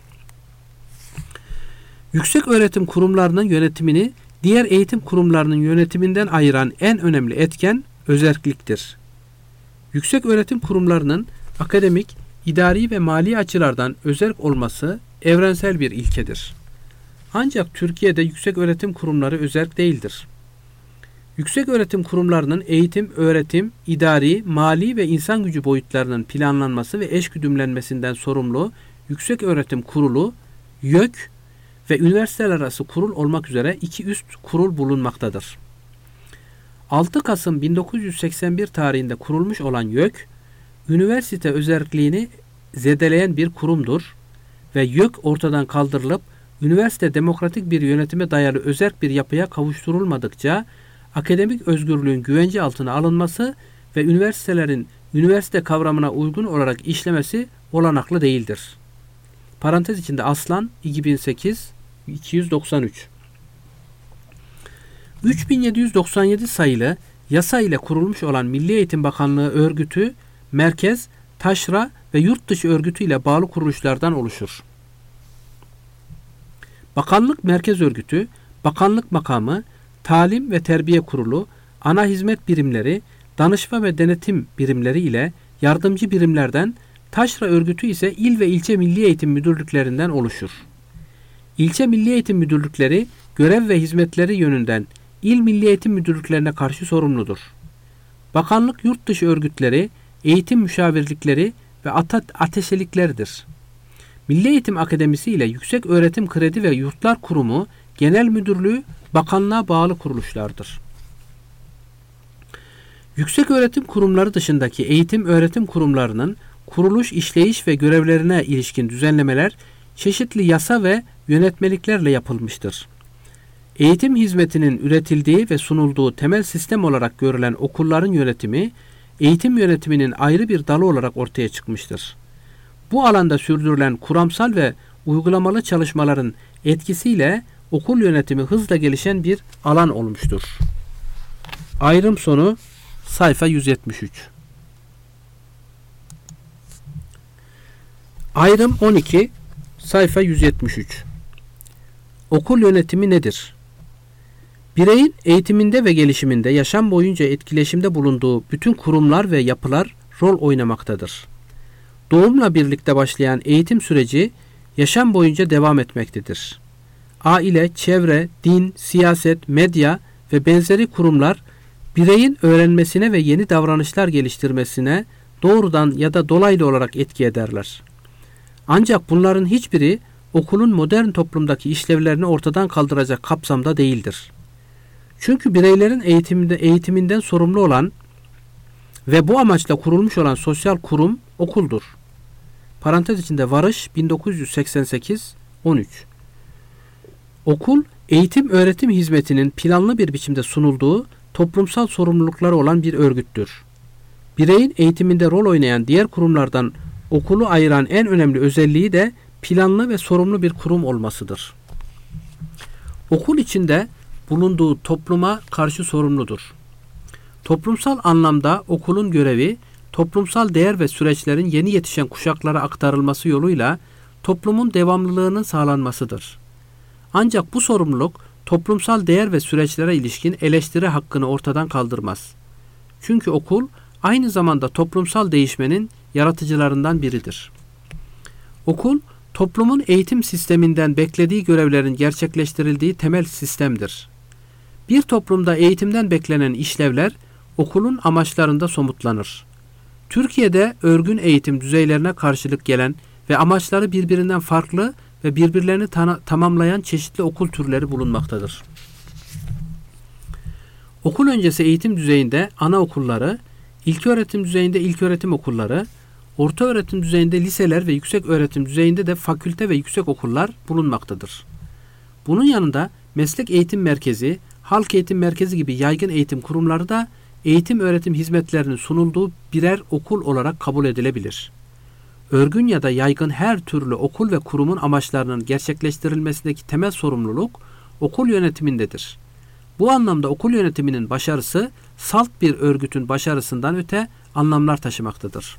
Yüksek öğretim kurumlarının yönetimini diğer eğitim kurumlarının yönetiminden ayıran en önemli etken özerkliktir. Yüksek öğretim kurumlarının akademik, idari ve mali açılardan özerk olması evrensel bir ilkedir. Ancak Türkiye'de yüksek öğretim kurumları özerk değildir. Yüksek öğretim kurumlarının eğitim, öğretim, idari, mali ve insan gücü boyutlarının planlanması ve eşgüdümlenmesinden sorumlu Yüksek Öğretim Kurulu, YÖK ve üniversiteler arası kurul olmak üzere iki üst kurul bulunmaktadır. altı Kasım bin dokuz yüz seksen bir tarihinde kurulmuş olan YÖK, üniversite özerkliğini zedeleyen bir kurumdur ve YÖK ortadan kaldırılıp üniversite demokratik bir yönetime dayalı özerk bir yapıya kavuşturulmadıkça akademik özgürlüğün güvence altına alınması ve üniversitelerin üniversite kavramına uygun olarak işlemesi olanaklı değildir. Parantez içinde Aslan iki bin sekiz iki yüz doksan üç. üç bin yedi yüz doksan yedi sayılı yasa ile kurulmuş olan Milli Eğitim Bakanlığı örgütü, merkez, taşra ve yurt dışı örgütü ile bağlı kuruluşlardan oluşur. Bakanlık merkez örgütü, bakanlık makamı, Talim ve Terbiye Kurulu, ana hizmet birimleri, danışma ve denetim birimleri ile yardımcı birimlerden, taşra örgütü ise il ve ilçe milli eğitim müdürlüklerinden oluşur. İlçe milli eğitim müdürlükleri görev ve hizmetleri yönünden il milli eğitim müdürlüklerine karşı sorumludur. Bakanlık yurt dışı örgütleri, eğitim müşavirlikleri ve ateşelikleridir. Milli Eğitim Akademisi ile Yüksek Öğretim Kredi ve Yurtlar Kurumu Genel Müdürlüğü bakanlığa bağlı kuruluşlardır. Yüksek öğretim kurumları dışındaki eğitim öğretim kurumlarının kuruluş, işleyiş ve görevlerine ilişkin düzenlemeler çeşitli yasa ve yönetmeliklerle yapılmıştır. Eğitim hizmetinin üretildiği ve sunulduğu temel sistem olarak görülen okulların yönetimi, eğitim yönetiminin ayrı bir dalı olarak ortaya çıkmıştır. Bu alanda sürdürülen kuramsal ve uygulamalı çalışmaların etkisiyle okul yönetimi hızla gelişen bir alan olmuştur. Ayrım sonu sayfa yüz yetmiş üç. Ayrım on iki sayfa yüz yetmiş üç. Okul yönetimi nedir? Bireyin eğitiminde ve gelişiminde yaşam boyunca etkileşimde bulunduğu bütün kurumlar ve yapılar rol oynamaktadır. Doğumla birlikte başlayan eğitim süreci yaşam boyunca devam etmektedir. Aile, çevre, din, siyaset, medya ve benzeri kurumlar bireyin öğrenmesine ve yeni davranışlar geliştirmesine doğrudan ya da dolaylı olarak etki ederler. Ancak bunların hiçbiri okulun modern toplumdaki işlevlerini ortadan kaldıracak kapsamda değildir. Çünkü bireylerin eğitiminde, eğitiminden sorumlu olan ve bu amaçla kurulmuş olan sosyal kurum okuldur. Parantez içinde Varış bin dokuz yüz seksen sekiz on üç. Okul, eğitim öğretim hizmetinin planlı bir biçimde sunulduğu toplumsal sorumlulukları olan bir örgüttür. Bireyin eğitiminde rol oynayan diğer kurumlardan okulu ayıran en önemli özelliği de planlı ve sorumlu bir kurum olmasıdır. Okul içinde bulunduğu topluma karşı sorumludur. Toplumsal anlamda okulun görevi, toplumsal değer ve süreçlerin yeni yetişen kuşaklara aktarılması yoluyla toplumun devamlılığının sağlanmasıdır. Ancak bu sorumluluk toplumsal değer ve süreçlere ilişkin eleştiri hakkını ortadan kaldırmaz. Çünkü okul aynı zamanda toplumsal değişmenin yaratıcılarından biridir. Okul, toplumun eğitim sisteminden beklediği görevlerin gerçekleştirildiği temel sistemdir. Bir toplumda eğitimden beklenen işlevler okulun amaçlarında somutlanır. Türkiye'de örgün eğitim düzeylerine karşılık gelen ve amaçları birbirinden farklı ve birbirlerini ta- tamamlayan çeşitli okul türleri bulunmaktadır. Okul öncesi eğitim düzeyinde anaokulları, ilköğretim düzeyinde ilköğretim okulları, ortaöğretim düzeyinde liseler ve yüksek öğretim düzeyinde de fakülte ve yüksek okullar bulunmaktadır. Bunun yanında meslek eğitim merkezi, halk eğitim merkezi gibi yaygın eğitim kurumları da eğitim öğretim hizmetlerinin sunulduğu birer okul olarak kabul edilebilir. Örgün ya da yaygın her türlü okul ve kurumun amaçlarının gerçekleştirilmesindeki temel sorumluluk okul yönetimindedir. Bu anlamda okul yönetiminin başarısı salt bir örgütün başarısından öte anlamlar taşımaktadır.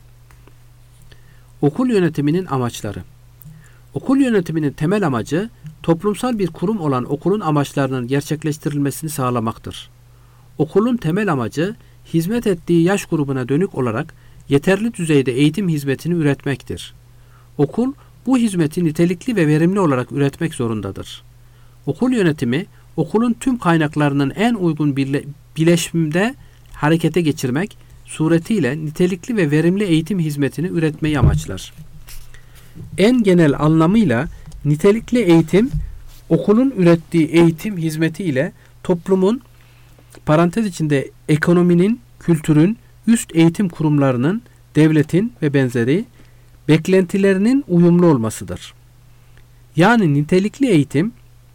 Okul yönetiminin amaçları. Okul yönetiminin temel amacı toplumsal bir kurum olan okulun amaçlarının gerçekleştirilmesini sağlamaktır. Okulun temel amacı hizmet ettiği yaş grubuna dönük olarak yeterli düzeyde eğitim hizmetini üretmektir. Okul bu hizmeti nitelikli ve verimli olarak üretmek zorundadır. Okul yönetimi okulun tüm kaynaklarının en uygun bile, bileşimde harekete geçirmek suretiyle nitelikli ve verimli eğitim hizmetini üretmeyi amaçlar. En genel anlamıyla nitelikli eğitim, okulun ürettiği eğitim hizmeti ile toplumun, parantez içinde ekonominin, kültürün, üst eğitim kurumlarının, devletin ve benzeri beklentilerinin uyumlu olmasıdır. Yani nitelikli eğitim,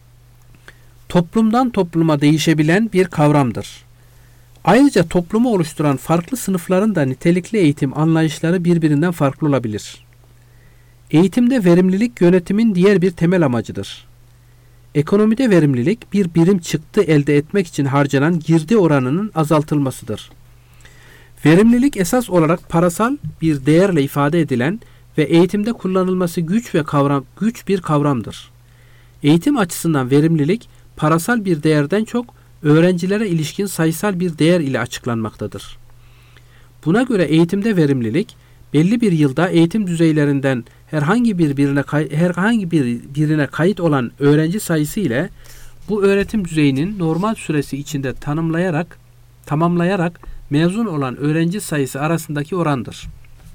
toplumdan topluma değişebilen bir kavramdır. Ayrıca toplumu oluşturan farklı sınıfların da nitelikli eğitim anlayışları birbirinden farklı olabilir. Eğitimde verimlilik yönetimin diğer bir temel amacıdır. Ekonomide verimlilik bir birim çıktı elde etmek için harcanan girdi oranının azaltılmasıdır. Verimlilik esas olarak parasal bir değerle ifade edilen ve eğitimde kullanılması güç ve kavram güç bir kavramdır. Eğitim açısından verimlilik parasal bir değerden çok öğrencilere ilişkin sayısal bir değer ile açıklanmaktadır. Buna göre eğitimde verimlilik, belli bir yılda eğitim düzeylerinden herhangi bir birine herhangi bir birine kayıt olan öğrenci sayısı ile bu öğretim düzeyinin normal süresi içinde tanımlayarak tamamlayarak mezun olan öğrenci sayısı arasındaki orandır.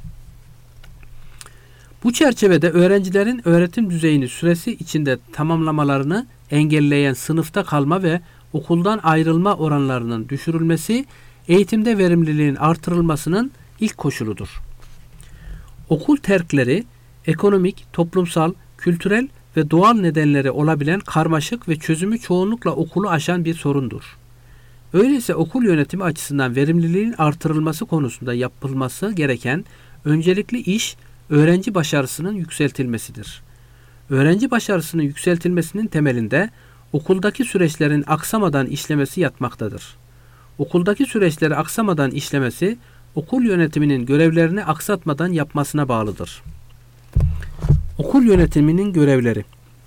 Bu çerçevede öğrencilerin öğretim düzeyini süresi içinde tamamlamalarını engelleyen sınıfta kalma ve okuldan ayrılma oranlarının düşürülmesi, eğitimde verimliliğin artırılmasının ilk koşuludur. Okul terkleri, ekonomik, toplumsal, kültürel ve doğal nedenleri olabilen karmaşık ve çözümü çoğunlukla okulu aşan bir sorundur. Öyleyse okul yönetimi açısından verimliliğin artırılması konusunda yapılması gereken öncelikli iş, öğrenci başarısının yükseltilmesidir. Öğrenci başarısının yükseltilmesinin temelinde okuldaki süreçlerin aksamadan işlemesi yatmaktadır. Okuldaki süreçleri aksamadan işlemesi, okul yönetiminin görevlerini aksatmadan yapmasına bağlıdır. Okul yönetiminin görevleri.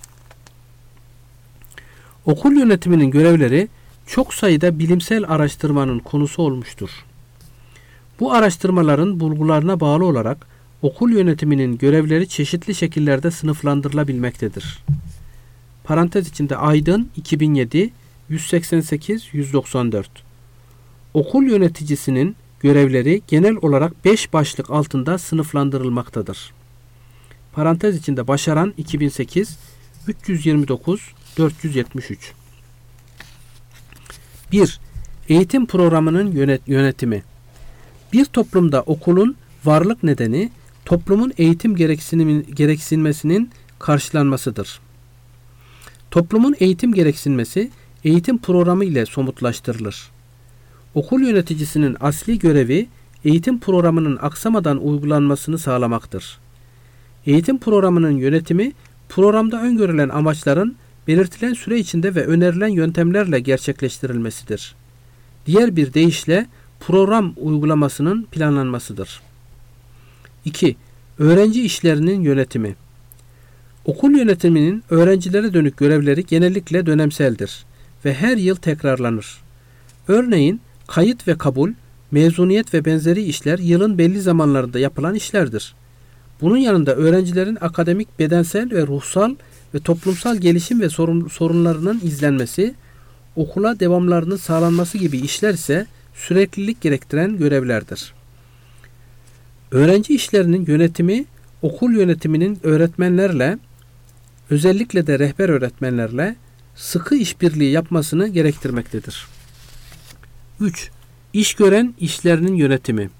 Okul yönetiminin görevleri çok sayıda bilimsel araştırmanın konusu olmuştur. Bu araştırmaların bulgularına bağlı olarak okul yönetiminin görevleri çeşitli şekillerde sınıflandırılabilmektedir. Parantez içinde Aydın iki bin yedi yüz seksen sekiz yüz doksan dört. Okul yöneticisinin görevleri genel olarak beş başlık altında sınıflandırılmaktadır. Parantez içinde Başaran iki bin sekiz üç yüz yirmi dokuz dört yüz yetmiş üç. bir. Eğitim programının yönet- yönetimi. Bir toplumda okulun varlık nedeni toplumun eğitim gereksinmesinin karşılanmasıdır. Toplumun eğitim gereksinmesi eğitim programı ile somutlaştırılır. Okul yöneticisinin asli görevi eğitim programının aksamadan uygulanmasını sağlamaktır. Eğitim programının yönetimi programda öngörülen amaçların belirtilen süre içinde ve önerilen yöntemlerle gerçekleştirilmesidir. Diğer bir deyişle program uygulamasının planlanmasıdır. iki. Öğrenci işlerinin yönetimi. Okul yönetiminin öğrencilere dönük görevleri genellikle dönemseldir ve her yıl tekrarlanır. Örneğin kayıt ve kabul, mezuniyet ve benzeri işler yılın belli zamanlarında yapılan işlerdir. Bunun yanında öğrencilerin akademik, bedensel ve ruhsal ve toplumsal gelişim ve sorun, sorunlarının izlenmesi, okula devamlarının sağlanması gibi işler ise süreklilik gerektiren görevlerdir. Öğrenci işlerinin yönetimi, okul yönetiminin öğretmenlerle, özellikle de rehber öğretmenlerle sıkı işbirliği yapmasını gerektirmektedir. üç. İş gören işlerinin yönetimi.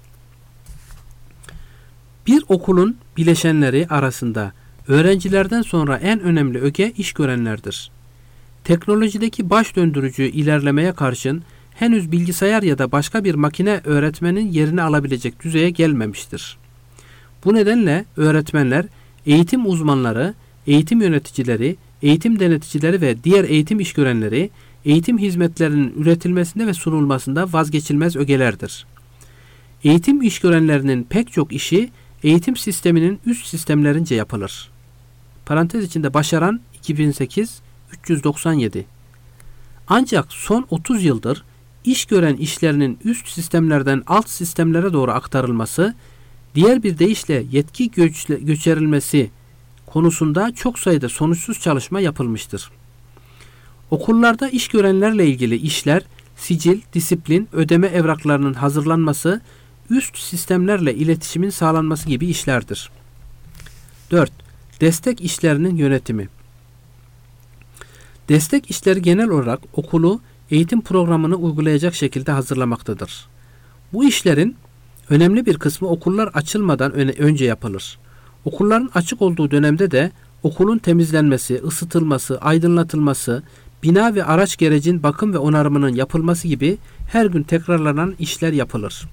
Bir okulun bileşenleri arasında öğrencilerden sonra en önemli öge iş görenlerdir. Teknolojideki baş döndürücü ilerlemeye karşın henüz bilgisayar ya da başka bir makine öğretmenin yerini alabilecek düzeye gelmemiştir. Bu nedenle öğretmenler, eğitim uzmanları, eğitim yöneticileri, eğitim deneticileri ve diğer eğitim işgörenleri eğitim hizmetlerinin üretilmesinde ve sunulmasında vazgeçilmez ögelerdir. Eğitim işgörenlerinin pek çok işi eğitim sisteminin üst sistemlerince yapılır. Parantez içinde Başaran iki bin sekiz üç yüz doksan yedi. Ancak son otuz yıldır iş gören işlerinin üst sistemlerden alt sistemlere doğru aktarılması, diğer bir deyişle yetki göçle, göçerilmesi konusunda çok sayıda sonuçsuz çalışma yapılmıştır. Okullarda iş görenlerle ilgili işler, sicil, disiplin, ödeme evraklarının hazırlanması, üst sistemlerle iletişimin sağlanması gibi işlerdir. dört. Destek işlerinin yönetimi. Destek işleri genel olarak okulu eğitim programını uygulayacak şekilde hazırlamaktadır. Bu işlerin önemli bir kısmı okullar açılmadan önce yapılır. Okulların açık olduğu dönemde de okulun temizlenmesi, ısıtılması, aydınlatılması, bina ve araç gerecin bakım ve onarımının yapılması gibi her gün tekrarlanan işler yapılır.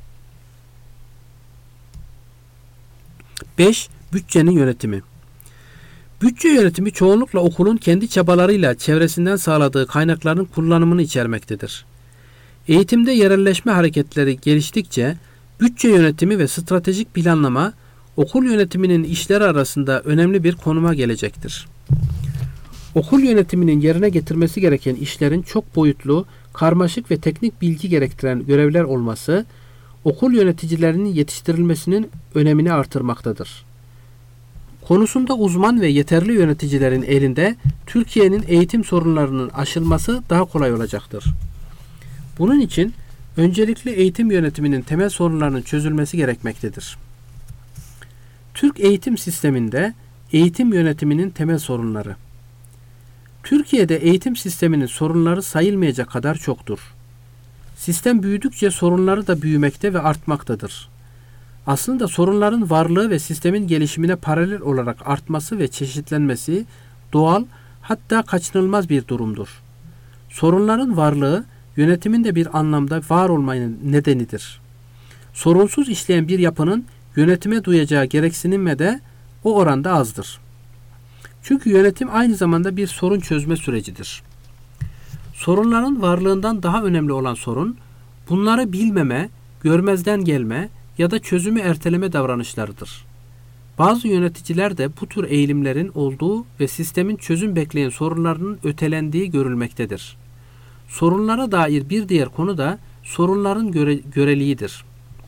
beş. Bütçenin yönetimi. Bütçe yönetimi çoğunlukla okulun kendi çabalarıyla çevresinden sağladığı kaynakların kullanımını içermektedir. Eğitimde yerelleşme hareketleri geliştikçe bütçe yönetimi ve stratejik planlama okul yönetiminin işleri arasında önemli bir konuma gelecektir. Okul yönetiminin yerine getirmesi gereken işlerin çok boyutlu, karmaşık ve teknik bilgi gerektiren görevler olması, okul yöneticilerinin yetiştirilmesinin önemini artırmaktadır. Konusunda uzman ve yeterli yöneticilerin elinde Türkiye'nin eğitim sorunlarının aşılması daha kolay olacaktır. Bunun için öncelikle eğitim yönetiminin temel sorunlarının çözülmesi gerekmektedir. Türk eğitim sisteminde eğitim yönetiminin temel sorunları. Türkiye'de eğitim sisteminin sorunları sayılmayacak kadar çoktur. Sistem büyüdükçe sorunları da büyümekte ve artmaktadır. Aslında sorunların varlığı ve sistemin gelişimine paralel olarak artması ve çeşitlenmesi doğal, hatta kaçınılmaz bir durumdur. Sorunların varlığı yönetimin de bir anlamda var olmanın nedenidir. Sorunsuz işleyen bir yapının yönetime duyacağı gereksinime de o oranda azdır. Çünkü yönetim aynı zamanda bir sorun çözme sürecidir. Sorunların varlığından daha önemli olan sorun, bunları bilmeme, görmezden gelme ya da çözümü erteleme davranışlarıdır. Bazı yöneticiler de bu tür eğilimlerin olduğu ve sistemin çözüm bekleyen sorunlarının ötelendiği görülmektedir. Sorunlara dair bir diğer konu da sorunların göre, göreliğidir.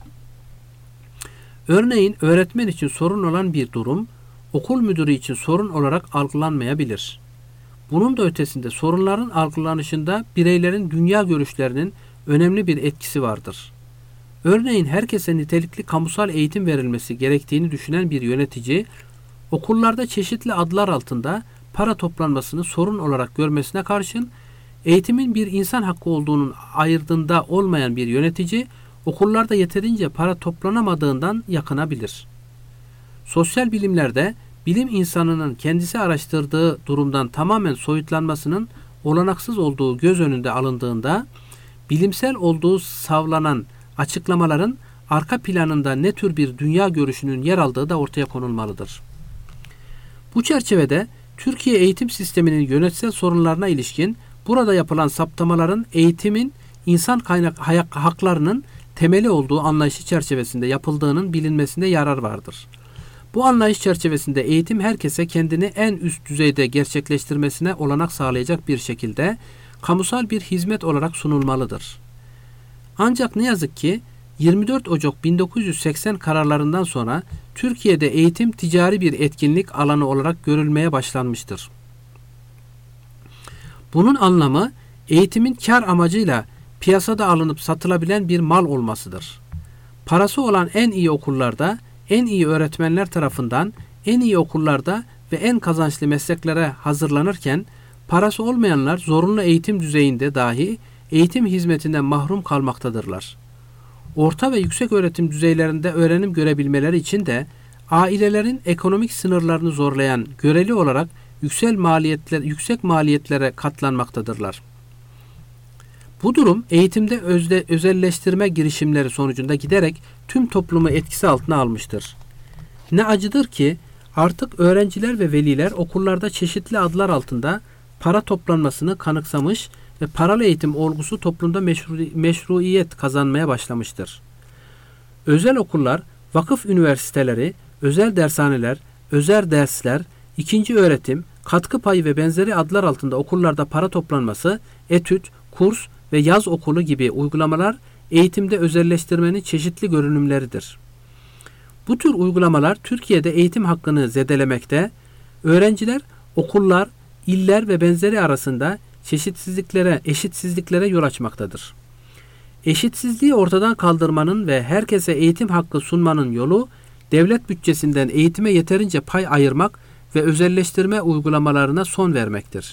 Örneğin öğretmen için sorun olan bir durum, okul müdürü için sorun olarak algılanmayabilir. Bunun da ötesinde sorunların algılanışında bireylerin dünya görüşlerinin önemli bir etkisi vardır. Örneğin herkese nitelikli kamusal eğitim verilmesi gerektiğini düşünen bir yönetici, okullarda çeşitli adlar altında para toplanmasını sorun olarak görmesine karşın, eğitimin bir insan hakkı olduğunun ayırdığında olmayan bir yönetici, okullarda yeterince para toplanamadığından yakınabilir. Sosyal bilimlerde bilim insanının kendisi araştırdığı durumdan tamamen soyutlanmasının olanaksız olduğu göz önünde alındığında, bilimsel olduğu savlanan açıklamaların arka planında ne tür bir dünya görüşünün yer aldığı da ortaya konulmalıdır. Bu çerçevede Türkiye eğitim sisteminin yönetsel sorunlarına ilişkin burada yapılan saptamaların eğitimin insan kaynak haklarının temeli olduğu anlayışı çerçevesinde yapıldığının bilinmesinde yarar vardır. Bu anlayış çerçevesinde eğitim herkese kendini en üst düzeyde gerçekleştirmesine olanak sağlayacak bir şekilde kamusal bir hizmet olarak sunulmalıdır. Ancak ne yazık ki yirmi dört Ocak bin dokuz yüz seksen kararlarından sonra Türkiye'de eğitim ticari bir etkinlik alanı olarak görülmeye başlanmıştır. Bunun anlamı eğitimin kar amacıyla piyasada alınıp satılabilen bir mal olmasıdır. Parası olan en iyi okullarda, en iyi öğretmenler tarafından en iyi okullarda ve en kazançlı mesleklere hazırlanırken parası olmayanlar zorunlu eğitim düzeyinde dahi eğitim hizmetinden mahrum kalmaktadırlar. Orta ve yüksek öğretim düzeylerinde öğrenim görebilmeleri için de ailelerin ekonomik sınırlarını zorlayan göreli olarak yüksek maliyetler, yüksek maliyetlere katlanmaktadırlar. Bu durum eğitimde özde, özelleştirme girişimleri sonucunda giderek tüm toplumu etkisi altına almıştır. Ne acıdır ki artık öğrenciler ve veliler okullarda çeşitli adlar altında para toplanmasını kanıksamış ve paralı eğitim olgusu toplumda meşru, meşruiyet kazanmaya başlamıştır. Özel okullar, vakıf üniversiteleri, özel dershaneler, özel dersler, ikinci öğretim, katkı payı ve benzeri adlar altında okullarda para toplanması, etüt, kurs ve yaz okulu gibi uygulamalar eğitimde özelleştirmenin çeşitli görünümleridir. Bu tür uygulamalar Türkiye'de eğitim hakkını zedelemekte, öğrenciler, okullar, iller ve benzeri arasında çeşitsizliklere, eşitsizliklere yol açmaktadır. Eşitsizliği ortadan kaldırmanın ve herkese eğitim hakkı sunmanın yolu, devlet bütçesinden eğitime yeterince pay ayırmak ve özelleştirme uygulamalarına son vermektir.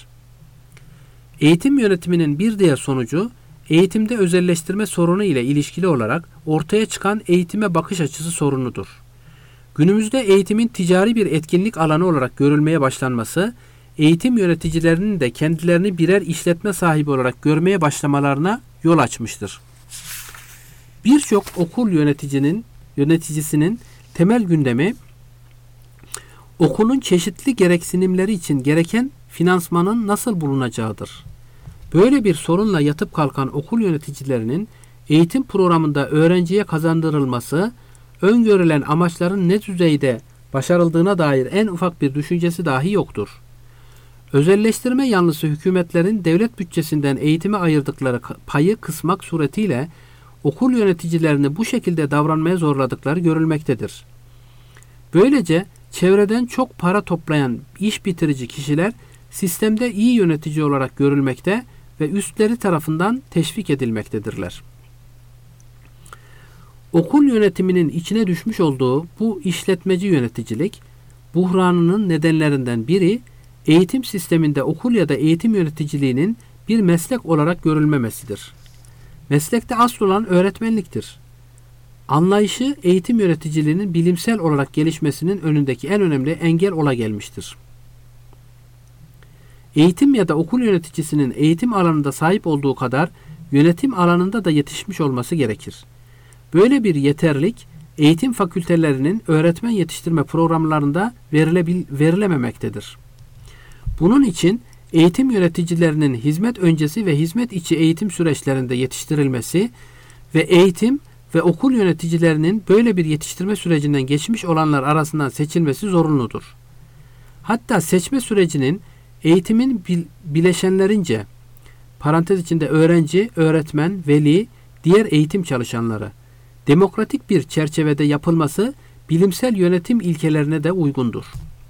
Eğitim yönetiminin bir diğer sonucu, eğitimde özelleştirme sorunu ile ilişkili olarak ortaya çıkan eğitime bakış açısı sorunudur. Günümüzde eğitimin ticari bir etkinlik alanı olarak görülmeye başlanması, eğitim yöneticilerinin de kendilerini birer işletme sahibi olarak görmeye başlamalarına yol açmıştır. Birçok okul yöneticinin yöneticisinin temel gündemi, okulun çeşitli gereksinimleri için gereken finansmanın nasıl bulunacağıdır. Böyle bir sorunla yatıp kalkan okul yöneticilerinin eğitim programında öğrenciye kazandırılması, öngörülen amaçların ne düzeyde başarıldığına dair en ufak bir düşüncesi dahi yoktur. Özelleştirme yanlısı hükümetlerin devlet bütçesinden eğitime ayırdıkları payı kısmak suretiyle okul yöneticilerini bu şekilde davranmaya zorladıkları görülmektedir. Böylece çevreden çok para toplayan iş bitirici kişiler sistemde iyi yönetici olarak görülmekte ve üstleri tarafından teşvik edilmektedirler. Okul yönetiminin içine düşmüş olduğu bu işletmeci yöneticilik buhranının nedenlerinden biri eğitim sisteminde okul ya da eğitim yöneticiliğinin bir meslek olarak görülmemesidir. Meslekte asıl olan öğretmenliktir. Anlayışı eğitim yöneticiliğinin bilimsel olarak gelişmesinin önündeki en önemli engel ola gelmiştir. Eğitim ya da okul yöneticisinin eğitim alanında sahip olduğu kadar yönetim alanında da yetişmiş olması gerekir. Böyle bir yeterlik eğitim fakültelerinin öğretmen yetiştirme programlarında verilebil- verilememektedir. Bunun için eğitim yöneticilerinin hizmet öncesi ve hizmet içi eğitim süreçlerinde yetiştirilmesi ve eğitim ve okul yöneticilerinin böyle bir yetiştirme sürecinden geçmiş olanlar arasından seçilmesi zorunludur. Hatta seçme sürecinin eğitimin bil- bileşenlerince, parantez içinde öğrenci, öğretmen, veli, diğer eğitim çalışanları, demokratik bir çerçevede yapılması bilimsel yönetim ilkelerine de uygundur.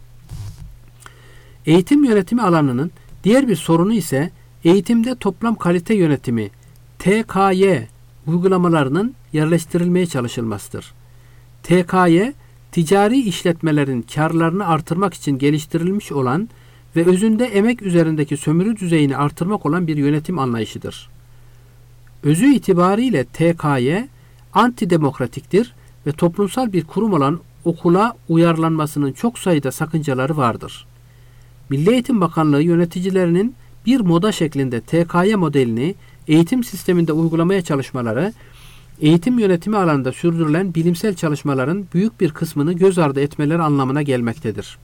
Eğitim yönetimi alanının diğer bir sorunu ise eğitimde toplam kalite yönetimi T K Y uygulamalarının yerleştirilmeye çalışılmasıdır. T K Y, ticari işletmelerin karlarını artırmak için geliştirilmiş olan ve özünde emek üzerindeki sömürü düzeyini artırmak olan bir yönetim anlayışıdır. Özü itibariyle T K Y, antidemokratiktir ve toplumsal bir kurum olan okula uyarlanmasının çok sayıda sakıncaları vardır. Milli Eğitim Bakanlığı yöneticilerinin bir moda şeklinde T K Y modelini eğitim sisteminde uygulamaya çalışmaları, eğitim yönetimi alanında sürdürülen bilimsel çalışmaların büyük bir kısmını göz ardı etmeleri anlamına gelmektedir.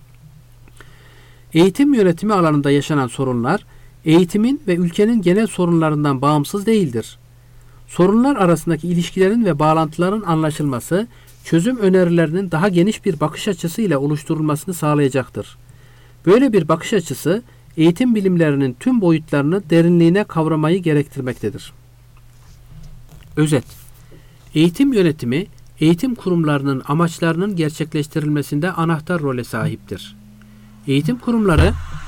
Eğitim yönetimi alanında yaşanan sorunlar, eğitimin ve ülkenin genel sorunlarından bağımsız değildir. Sorunlar arasındaki ilişkilerin ve bağlantıların anlaşılması, çözüm önerilerinin daha geniş bir bakış açısıyla oluşturulmasını sağlayacaktır. Böyle bir bakış açısı, eğitim bilimlerinin tüm boyutlarını derinliğine kavramayı gerektirmektedir. Özet: Eğitim yönetimi, eğitim kurumlarının amaçlarının gerçekleştirilmesinde anahtar role sahiptir. Eğitim kurumları,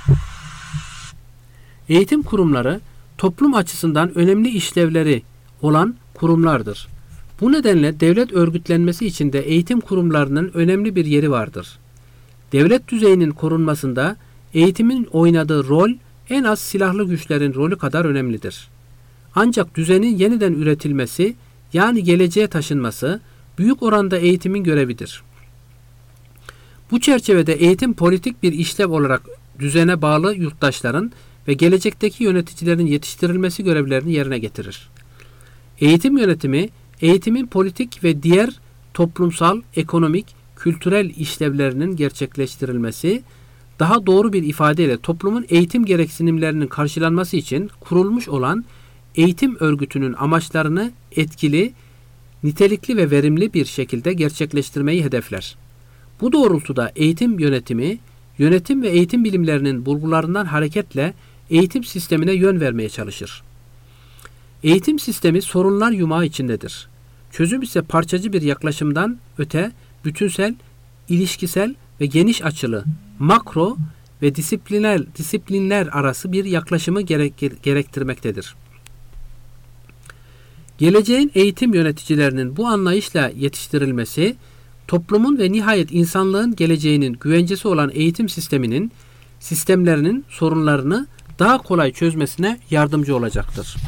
eğitim kurumları toplum açısından önemli işlevleri olan kurumlardır. Bu nedenle devlet örgütlenmesi içinde eğitim kurumlarının önemli bir yeri vardır. Devlet düzeyinin korunmasında eğitimin oynadığı rol en az silahlı güçlerin rolü kadar önemlidir. Ancak düzenin yeniden üretilmesi, yani geleceğe taşınması, büyük oranda eğitimin görevidir. Bu çerçevede eğitim politik bir işlev olarak düzene bağlı yurttaşların ve gelecekteki yöneticilerin yetiştirilmesi görevlerini yerine getirir. Eğitim yönetimi, eğitimin politik ve diğer toplumsal, ekonomik, kültürel işlevlerinin gerçekleştirilmesi, daha doğru bir ifadeyle toplumun eğitim gereksinimlerinin karşılanması için kurulmuş olan eğitim örgütünün amaçlarını etkili, nitelikli ve verimli bir şekilde gerçekleştirmeyi hedefler. Bu doğrultuda eğitim yönetimi, yönetim ve eğitim bilimlerinin bulgularından hareketle eğitim sistemine yön vermeye çalışır. Eğitim sistemi sorunlar yumağı içindedir. Çözüm ise parçacı bir yaklaşımdan öte, bütünsel, ilişkisel ve geniş açılı, makro ve disiplinler, disiplinler arası bir yaklaşımı gerek, gerektirmektedir. Geleceğin eğitim yöneticilerinin bu anlayışla yetiştirilmesi, toplumun ve nihayet insanlığın geleceğinin güvencesi olan eğitim sisteminin, sistemlerinin sorunlarını daha kolay çözmesine yardımcı olacaktır.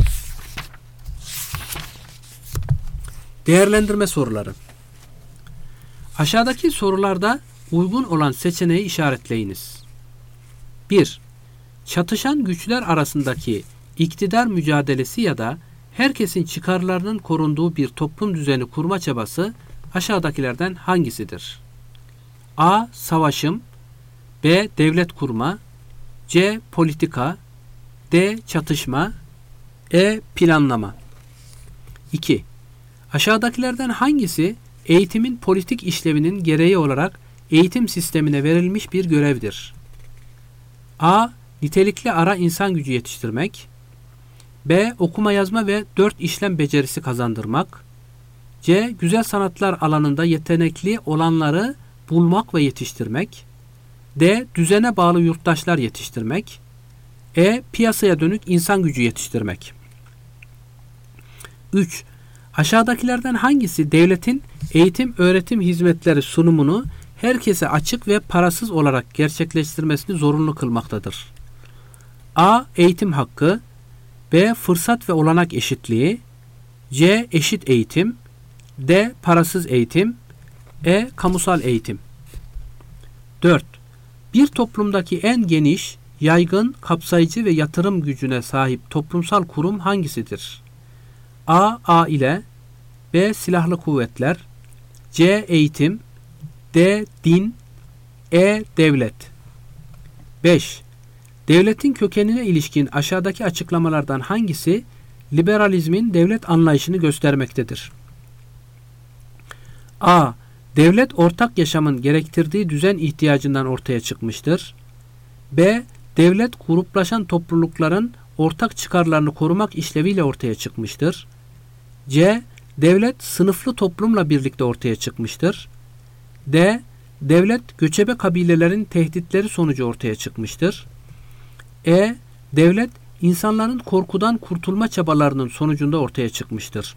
Değerlendirme soruları. Aşağıdaki sorularda uygun olan seçeneği işaretleyiniz. bir. Çatışan güçler arasındaki iktidar mücadelesi ya da herkesin çıkarlarının korunduğu bir toplum düzeni kurma çabası aşağıdakilerden hangisidir? A. Savaşım, B. Devlet kurma, C. Politika, D. Çatışma, E. Planlama. iki. Aşağıdakilerden hangisi eğitimin politik işlevinin gereği olarak eğitim sistemine verilmiş bir görevdir? A. Nitelikli ara insan gücü yetiştirmek. B. Okuma yazma ve dört işlem becerisi kazandırmak. C. Güzel sanatlar alanında yetenekli olanları bulmak ve yetiştirmek. D. Düzene bağlı yurttaşlar yetiştirmek. E. Piyasaya dönük insan gücü yetiştirmek. üç. Aşağıdakilerden hangisi devletin eğitim öğretim hizmetleri sunumunu herkese açık ve parasız olarak gerçekleştirmesini zorunlu kılmaktadır? A. Eğitim hakkı. B. Fırsat ve olanak eşitliği. C. Eşit eğitim. D. Parasız eğitim. E. Kamusal eğitim. dört. Bir toplumdaki en geniş, yaygın, kapsayıcı ve yatırım gücüne sahip toplumsal kurum hangisidir? A. Aile. B. Silahlı kuvvetler. C. Eğitim. D. Din. E. Devlet. beş. Devletin kökenine ilişkin aşağıdaki açıklamalardan hangisi liberalizmin devlet anlayışını göstermektedir? A. Devlet ortak yaşamın gerektirdiği düzen ihtiyacından ortaya çıkmıştır. B. Devlet gruplaşan toplulukların ortak çıkarlarını korumak işleviyle ortaya çıkmıştır. C. Devlet sınıflı toplumla birlikte ortaya çıkmıştır. D. Devlet göçebe kabilelerin tehditleri sonucu ortaya çıkmıştır. E. Devlet insanların korkudan kurtulma çabalarının sonucunda ortaya çıkmıştır.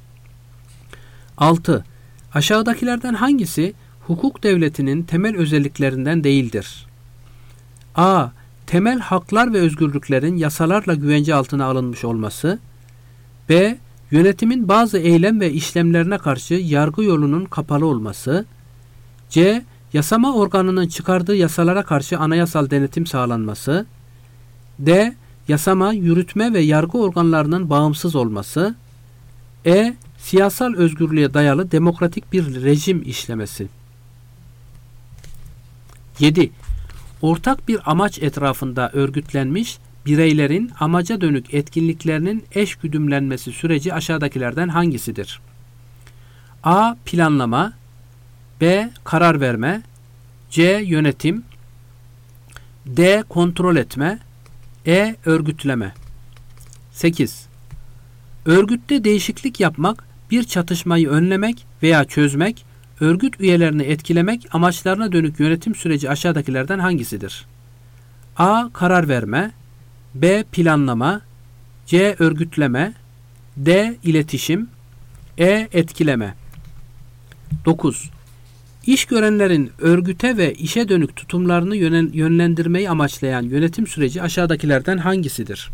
altı. Aşağıdakilerden hangisi hukuk devletinin temel özelliklerinden değildir? A. Temel haklar ve özgürlüklerin yasalarla güvence altına alınmış olması. B. Yönetimin bazı eylem ve işlemlerine karşı yargı yolunun kapalı olması. C. Yasama organının çıkardığı yasalara karşı anayasal denetim sağlanması. D. Yasama, yürütme ve yargı organlarının bağımsız olması. E. Siyasal özgürlüğe dayalı demokratik bir rejim işlemesi. yedi. Ortak bir amaç etrafında örgütlenmiş bireylerin amaca dönük etkinliklerinin eş güdümlenmesi süreci aşağıdakilerden hangisidir? A. Planlama. B. Karar verme. C. Yönetim. D. Kontrol etme. E. Örgütleme. sekiz. Örgütte değişiklik yapmak, bir çatışmayı önlemek veya çözmek, örgüt üyelerini etkilemek amaçlarına dönük yönetim süreci aşağıdakilerden hangisidir? A. Karar verme. B. Planlama. C. Örgütleme. D. İletişim. E. Etkileme. dokuz. İş görenlerin örgüte ve işe dönük tutumlarını yönlendirmeyi amaçlayan yönetim süreci aşağıdakilerden hangisidir?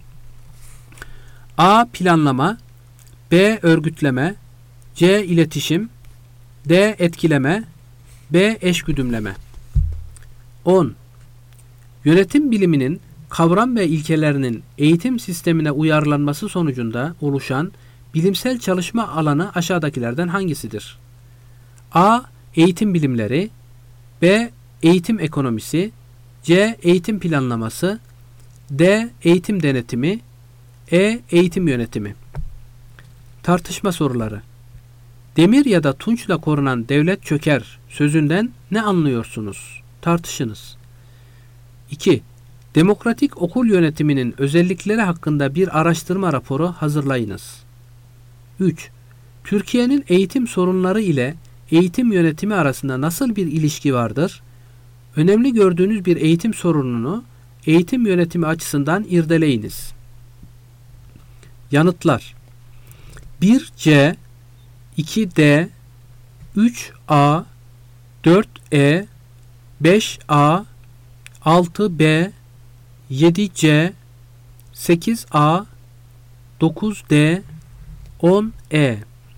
A. Planlama. B. Örgütleme. C. İletişim. D. Etkileme. B. Eşgüdümleme. on. Yönetim biliminin kavram ve ilkelerinin eğitim sistemine uyarlanması sonucunda oluşan bilimsel çalışma alanı aşağıdakilerden hangisidir? A. Eğitim bilimleri. B. Eğitim ekonomisi. C. Eğitim planlaması. D. Eğitim denetimi. E. Eğitim yönetimi. Tartışma soruları. Demir ya da tunçla korunan devlet çöker sözünden ne anlıyorsunuz? Tartışınız. iki. Demokratik okul yönetiminin özellikleri hakkında bir araştırma raporu hazırlayınız. üç. Türkiye'nin eğitim sorunları ile eğitim yönetimi arasında nasıl bir ilişki vardır? Önemli gördüğünüz bir eğitim sorununu eğitim yönetimi açısından irdeleyiniz. Yanıtlar: bir C, iki D, üç A, dört E, beş A, altı B, yedi C, sekiz A, dokuz D, on E.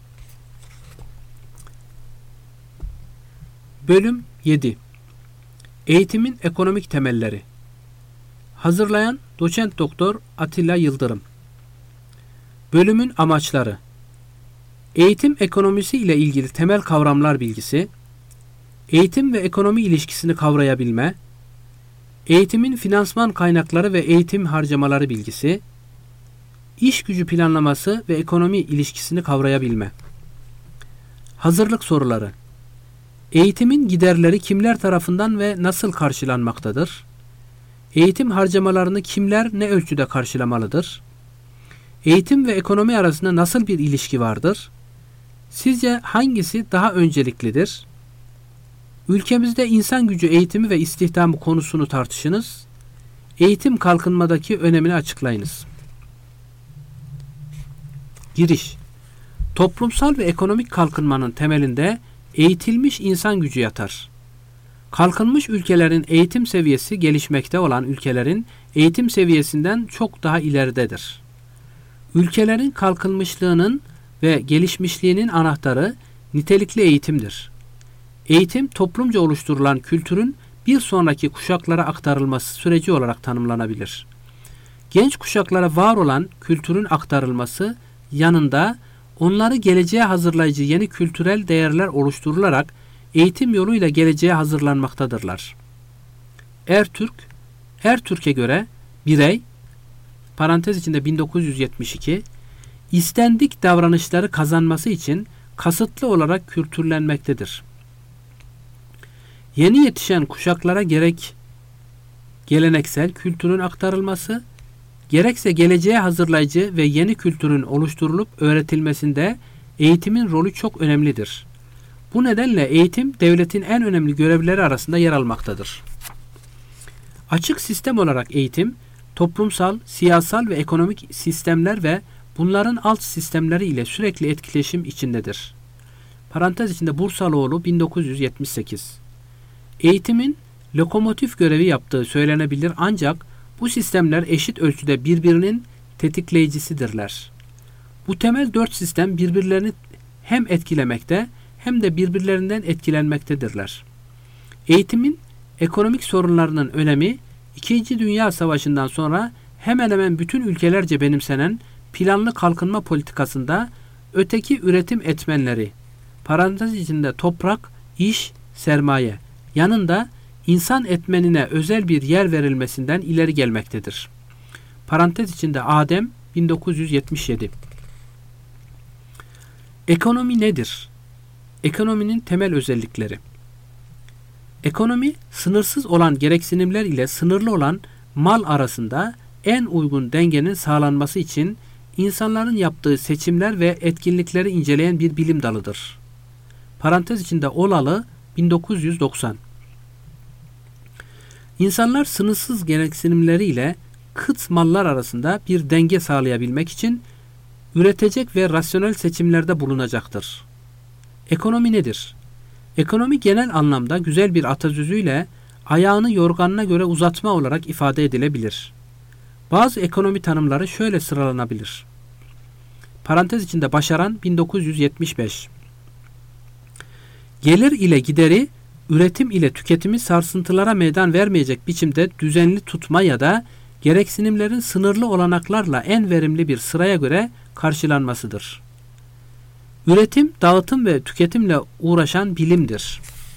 Bölüm yedi. Eğitimin ekonomik temelleri. Hazırlayan Doçent Doktor Atilla Yıldırım. Bölümün amaçları. Eğitim ekonomisi ile ilgili temel kavramlar bilgisi, eğitim ve ekonomi ilişkisini kavrayabilme, eğitimin finansman kaynakları ve eğitim harcamaları bilgisi, iş gücü planlaması ve ekonomi ilişkisini kavrayabilme. Hazırlık soruları. Eğitimin giderleri kimler tarafından ve nasıl karşılanmaktadır? Eğitim harcamalarını kimler ne ölçüde karşılamalıdır? Eğitim ve ekonomi arasında nasıl bir ilişki vardır? Sizce hangisi daha önceliklidir? Ülkemizde insan gücü eğitimi ve istihdamı konusunu tartışınız. Eğitim kalkınmadaki önemini açıklayınız. Giriş. Toplumsal ve ekonomik kalkınmanın temelinde eğitilmiş insan gücü yatar. Kalkınmış ülkelerin eğitim seviyesi gelişmekte olan ülkelerin eğitim seviyesinden çok daha ileridedir. Ülkelerin kalkınmışlığının ve gelişmişliğinin anahtarı nitelikli eğitimdir. Eğitim, toplumca oluşturulan kültürün bir sonraki kuşaklara aktarılması süreci olarak tanımlanabilir. Genç kuşaklara var olan kültürün aktarılması yanında onları geleceğe hazırlayıcı yeni kültürel değerler oluşturularak eğitim yoluyla geleceğe hazırlanmaktadırlar. Ertürk, Ertürk'e göre birey, parantez içinde bin dokuz yüz yetmiş iki, istendik davranışları kazanması için kasıtlı olarak kültürlenmektedir. Yeni yetişen kuşaklara gerek geleneksel kültürün aktarılması, gerekse geleceğe hazırlayıcı ve yeni kültürün oluşturulup öğretilmesinde eğitimin rolü çok önemlidir. Bu nedenle eğitim devletin en önemli görevleri arasında yer almaktadır. Açık sistem olarak eğitim, toplumsal, siyasal ve ekonomik sistemler ve bunların alt sistemleri ile sürekli etkileşim içindedir. Parantez içinde Bursaloğlu bin dokuz yüz yetmiş sekiz. Eğitimin lokomotif görevi yaptığı söylenebilir ancak bu sistemler eşit ölçüde birbirinin tetikleyicisidirler. Bu temel dört sistem birbirlerini hem etkilemekte hem de birbirlerinden etkilenmektedirler. Eğitimin ekonomik sorunlarının önemi, İkinci Dünya Savaşı'ndan sonra hemen hemen bütün ülkelerce benimsenen planlı kalkınma politikasında öteki üretim etmenleri, parantez içinde toprak, iş, sermaye, yanında insan etmenine özel bir yer verilmesinden ileri gelmektedir. Parantez içinde Adem bin dokuz yüz yetmiş yedi. Ekonomi nedir? Ekonominin temel özellikleri. Ekonomi, sınırsız olan gereksinimler ile sınırlı olan mal arasında en uygun dengenin sağlanması için insanların yaptığı seçimler ve etkinlikleri inceleyen bir bilim dalıdır. Parantez içinde Olalı bin dokuz yüz doksan. İnsanlar sınırsız gereksinimleri ile kıt mallar arasında bir denge sağlayabilmek için üretecek ve rasyonel seçimlerde bulunacaktır. Ekonomi nedir? Ekonomi genel anlamda güzel bir atasözüyle ayağını yorganına göre uzatma olarak ifade edilebilir. Bazı ekonomi tanımları şöyle sıralanabilir. Parantez içinde Başaran bin dokuz yüz yetmiş beş. Gelir ile gideri, üretim ile tüketimi sarsıntılara meydan vermeyecek biçimde düzenli tutma ya da gereksinimlerin sınırlı olanaklarla en verimli bir sıraya göre karşılanmasıdır. Üretim, dağıtım ve tüketimle uğraşan bilimdir.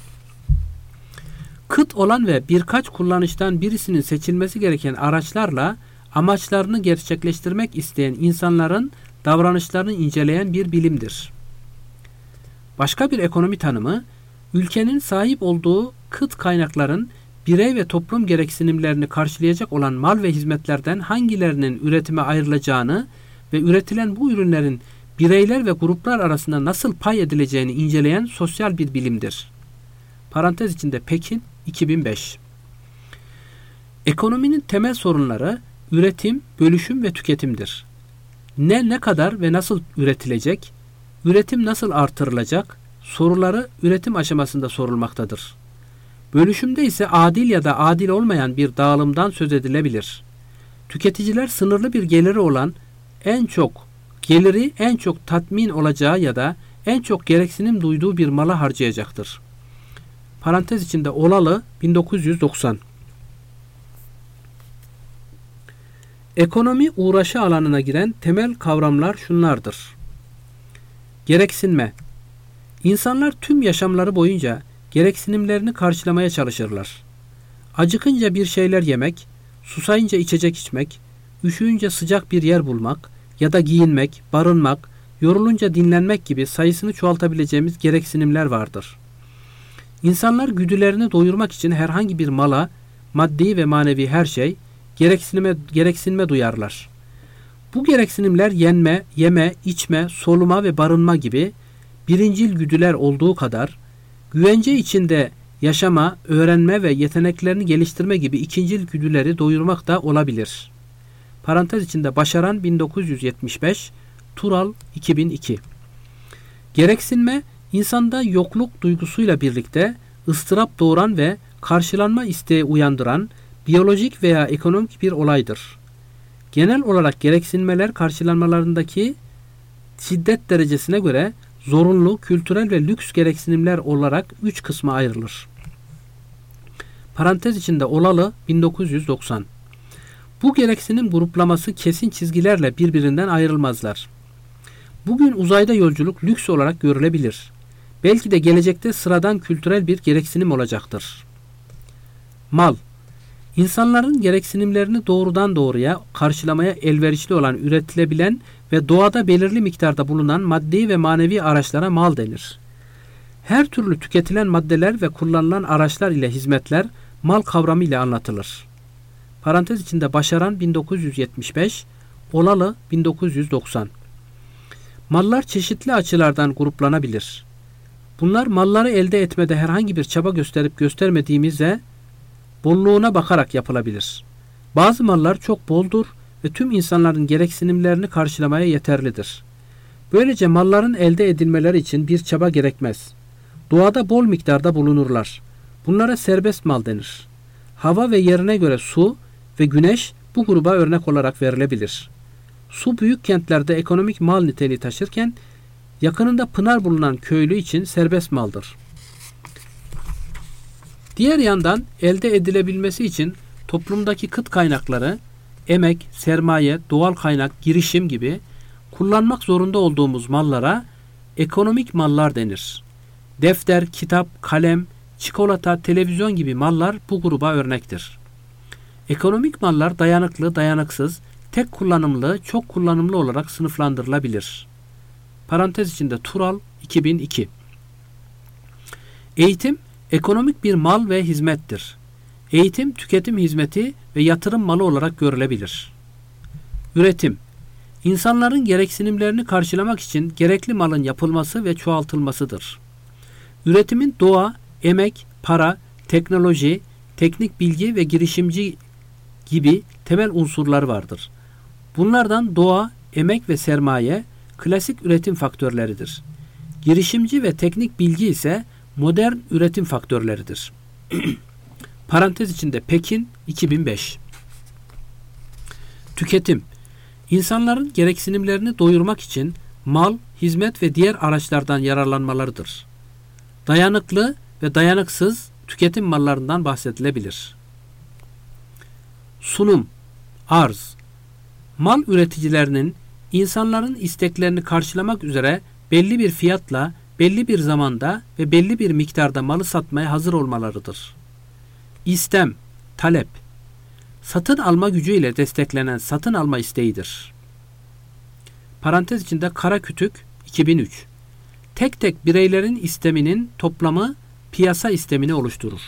Kıt olan ve birkaç kullanıştan birisinin seçilmesi gereken araçlarla amaçlarını gerçekleştirmek isteyen insanların davranışlarını inceleyen bir bilimdir. Başka bir ekonomi tanımı, ülkenin sahip olduğu kıt kaynakların birey ve toplum gereksinimlerini karşılayacak olan mal ve hizmetlerden hangilerinin üretime ayrılacağını ve üretilen bu ürünlerin bireyler ve gruplar arasında nasıl pay edileceğini inceleyen sosyal bir bilimdir. Parantez içinde Pekin iki bin beş. Ekonominin temel sorunları üretim, bölüşüm ve tüketimdir. Ne ne kadar ve nasıl üretilecek, üretim nasıl artırılacak soruları üretim aşamasında sorulmaktadır. Bölüşümde ise adil ya da adil olmayan bir dağılımdan söz edilebilir. Tüketiciler sınırlı bir geliri olan en çok geliri en çok tatmin olacağı ya da en çok gereksinim duyduğu bir mala harcayacaktır. Parantez içinde Olalı bin dokuz yüz doksan. Ekonomi uğraşı alanına giren temel kavramlar şunlardır. Gereksinme. İnsanlar tüm yaşamları boyunca gereksinimlerini karşılamaya çalışırlar. Acıkınca bir şeyler yemek, susayınca içecek içmek, üşüyünce sıcak bir yer bulmak ya da giyinmek, barınmak, yorulunca dinlenmek gibi sayısını çoğaltabileceğimiz gereksinimler vardır. İnsanlar güdülerini doyurmak için herhangi bir mala, maddi ve manevi her şey gereksinime, gereksinme duyarlar. Bu gereksinimler yenme, yeme, içme, soluma ve barınma gibi birincil güdüler olduğu kadar güvence içinde yaşama, öğrenme ve yeteneklerini geliştirme gibi ikincil güdüleri doyurmak da olabilir. Parantez içinde Başaran bin dokuz yüz yetmiş beş, Tural iki bin iki. Gereksinme, insanda yokluk duygusuyla birlikte ıstırap doğuran ve karşılanma isteği uyandıran biyolojik veya ekonomik bir olaydır. Genel olarak gereksinmeler karşılanmalarındaki şiddet derecesine göre zorunlu, kültürel ve lüks gereksinimler olarak üç kısma ayrılır. Parantez içinde Olalı bin dokuz yüz doksan. Bu gereksinim gruplaması kesin çizgilerle birbirinden ayrılmazlar. Bugün uzayda yolculuk lüks olarak görülebilir. Belki de gelecekte sıradan kültürel bir gereksinim olacaktır. Mal. İnsanların gereksinimlerini doğrudan doğruya karşılamaya elverişli olan üretilebilen ve doğada belirli miktarda bulunan maddi ve manevi araçlara mal denir. Her türlü tüketilen maddeler ve kullanılan araçlar ile hizmetler mal kavramı ile anlatılır. Parantez içinde Başaran bin dokuz yüz yetmiş beş, Olalı bin dokuz yüz doksan. Mallar çeşitli açılardan gruplanabilir. Bunlar malları elde etmede herhangi bir çaba gösterip göstermediğimizde bolluğuna bakarak yapılabilir. Bazı mallar çok boldur ve tüm insanların gereksinimlerini karşılamaya yeterlidir. Böylece malların elde edilmeleri için bir çaba gerekmez. Doğada bol miktarda bulunurlar. Bunlara serbest mal denir. Hava ve yerine göre su ve güneş bu gruba örnek olarak verilebilir. Su büyük kentlerde ekonomik mal niteliği taşırken yakınında pınar bulunan köylü için serbest maldır. Diğer yandan elde edilebilmesi için toplumdaki kıt kaynakları, emek, sermaye, doğal kaynak, girişim gibi kullanmak zorunda olduğumuz mallara ekonomik mallar denir. Defter, kitap, kalem, çikolata, televizyon gibi mallar bu gruba örnektir. Ekonomik mallar dayanıklı, dayanıksız, tek kullanımlı, çok kullanımlı olarak sınıflandırılabilir. Parantez içinde Tural iki bin iki. Eğitim, ekonomik bir mal ve hizmettir. Eğitim, tüketim hizmeti ve yatırım malı olarak görülebilir. Üretim, insanların gereksinimlerini karşılamak için gerekli malın yapılması ve çoğaltılmasıdır. Üretimin doğa, emek, para, teknoloji, teknik bilgi ve girişimci gibi temel unsurları vardır. Bunlardan doğa, emek ve sermaye klasik üretim faktörleridir. Girişimci ve teknik bilgi ise modern üretim faktörleridir. Parantez içinde Pekin iki bin beş. Tüketim, insanların gereksinimlerini doyurmak için mal, hizmet ve diğer araçlardan yararlanmalarıdır. Dayanıklı ve dayanıksız tüketim mallarından bahsedilebilir. Sunum, arz, mal üreticilerinin insanların isteklerini karşılamak üzere belli bir fiyatla, belli bir zamanda ve belli bir miktarda malı satmaya hazır olmalarıdır. İstem, talep, satın alma gücüyle desteklenen satın alma isteğidir. Parantez içinde Karakütük iki bin üç. Tek tek bireylerin isteminin toplamı piyasa istemini oluşturur.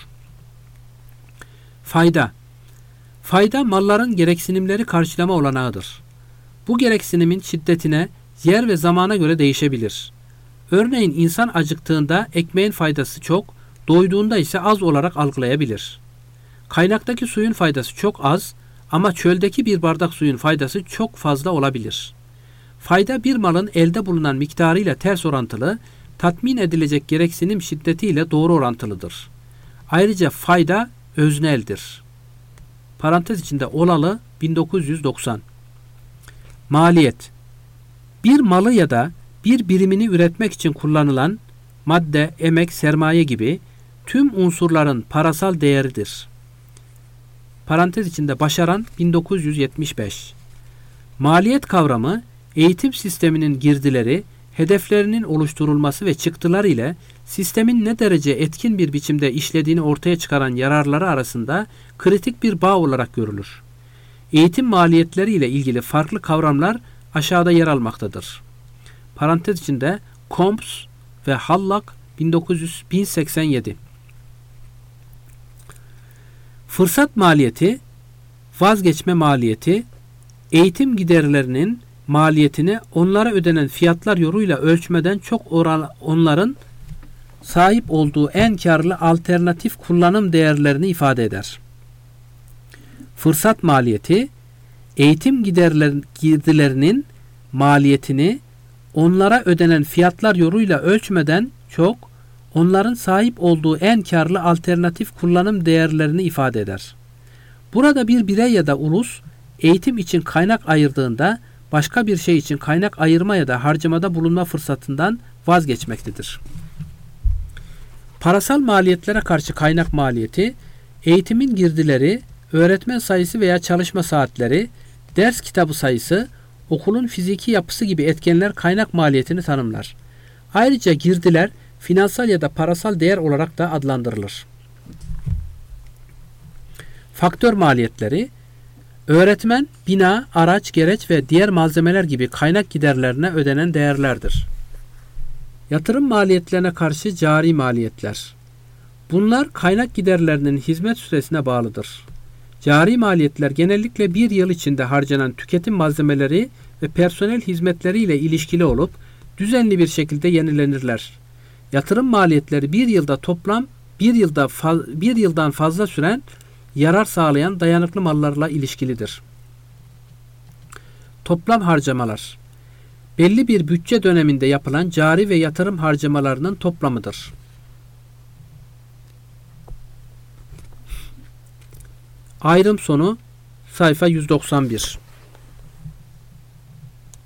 Fayda, fayda malların gereksinimleri karşılama olanağıdır. Bu gereksinimin şiddetine, yer ve zamana göre değişebilir. Örneğin insan acıktığında ekmeğin faydası çok, doyduğunda ise az olarak algılayabilir. Kaynaktaki suyun faydası çok az ama çöldeki bir bardak suyun faydası çok fazla olabilir. Fayda bir malın elde bulunan miktarıyla ters orantılı, tatmin edilecek gereksinim şiddetiyle doğru orantılıdır. Ayrıca fayda özneldir. Parantez içinde Olalı bin dokuz yüz doksan. Maliyet, bir malı ya da bir birimini üretmek için kullanılan madde, emek, sermaye gibi tüm unsurların parasal değeridir. Parantez içinde Başaran bin dokuz yüz yetmiş beş. Maliyet kavramı, eğitim sisteminin girdileri, hedeflerinin oluşturulması ve çıktıları ile sistemin ne derece etkin bir biçimde işlediğini ortaya çıkaran yararları arasında kritik bir bağ olarak görülür. Eğitim maliyetleri ile ilgili farklı kavramlar aşağıda yer almaktadır. Parantez içinde Combs ve Hallak bin dokuz yüz seksen yedi. Fırsat maliyeti, vazgeçme maliyeti, eğitim giderlerinin maliyetini onlara ödenen fiyatlar yoluyla ölçmeden çok oran onların sahip olduğu en karlı alternatif kullanım değerlerini ifade eder. Fırsat maliyeti, eğitim giderlerinin maliyetini onlara ödenen fiyatlar yoluyla ölçmeden çok onların sahip olduğu en karlı alternatif kullanım değerlerini ifade eder. Burada bir birey ya da ulus eğitim için kaynak ayırdığında başka bir şey için kaynak ayırma ya da harcamada bulunma fırsatından vazgeçmektedir. Parasal maliyetlere karşı kaynak maliyeti, eğitimin girdileri, öğretmen sayısı veya çalışma saatleri, ders kitabı sayısı, okulun fiziki yapısı gibi etkenler kaynak maliyetini tanımlar. Ayrıca girdiler finansal ya da parasal değer olarak da adlandırılır. Faktör maliyetleri, öğretmen, bina, araç, gereç ve diğer malzemeler gibi kaynak giderlerine ödenen değerlerdir. Yatırım maliyetlerine karşı cari maliyetler. Bunlar kaynak giderlerinin hizmet süresine bağlıdır. Cari maliyetler genellikle bir yıl içinde harcanan tüketim malzemeleri ve personel hizmetleriyle ilişkili olup düzenli bir şekilde yenilenirler. Yatırım maliyetleri bir yılda toplam bir yılda faz- bir yıldan fazla süren yarar sağlayan dayanıklı mallarla ilişkilidir. Toplam harcamalar belli bir bütçe döneminde yapılan cari ve yatırım harcamalarının toplamıdır. Ayrım sonu sayfa yüz doksan bir.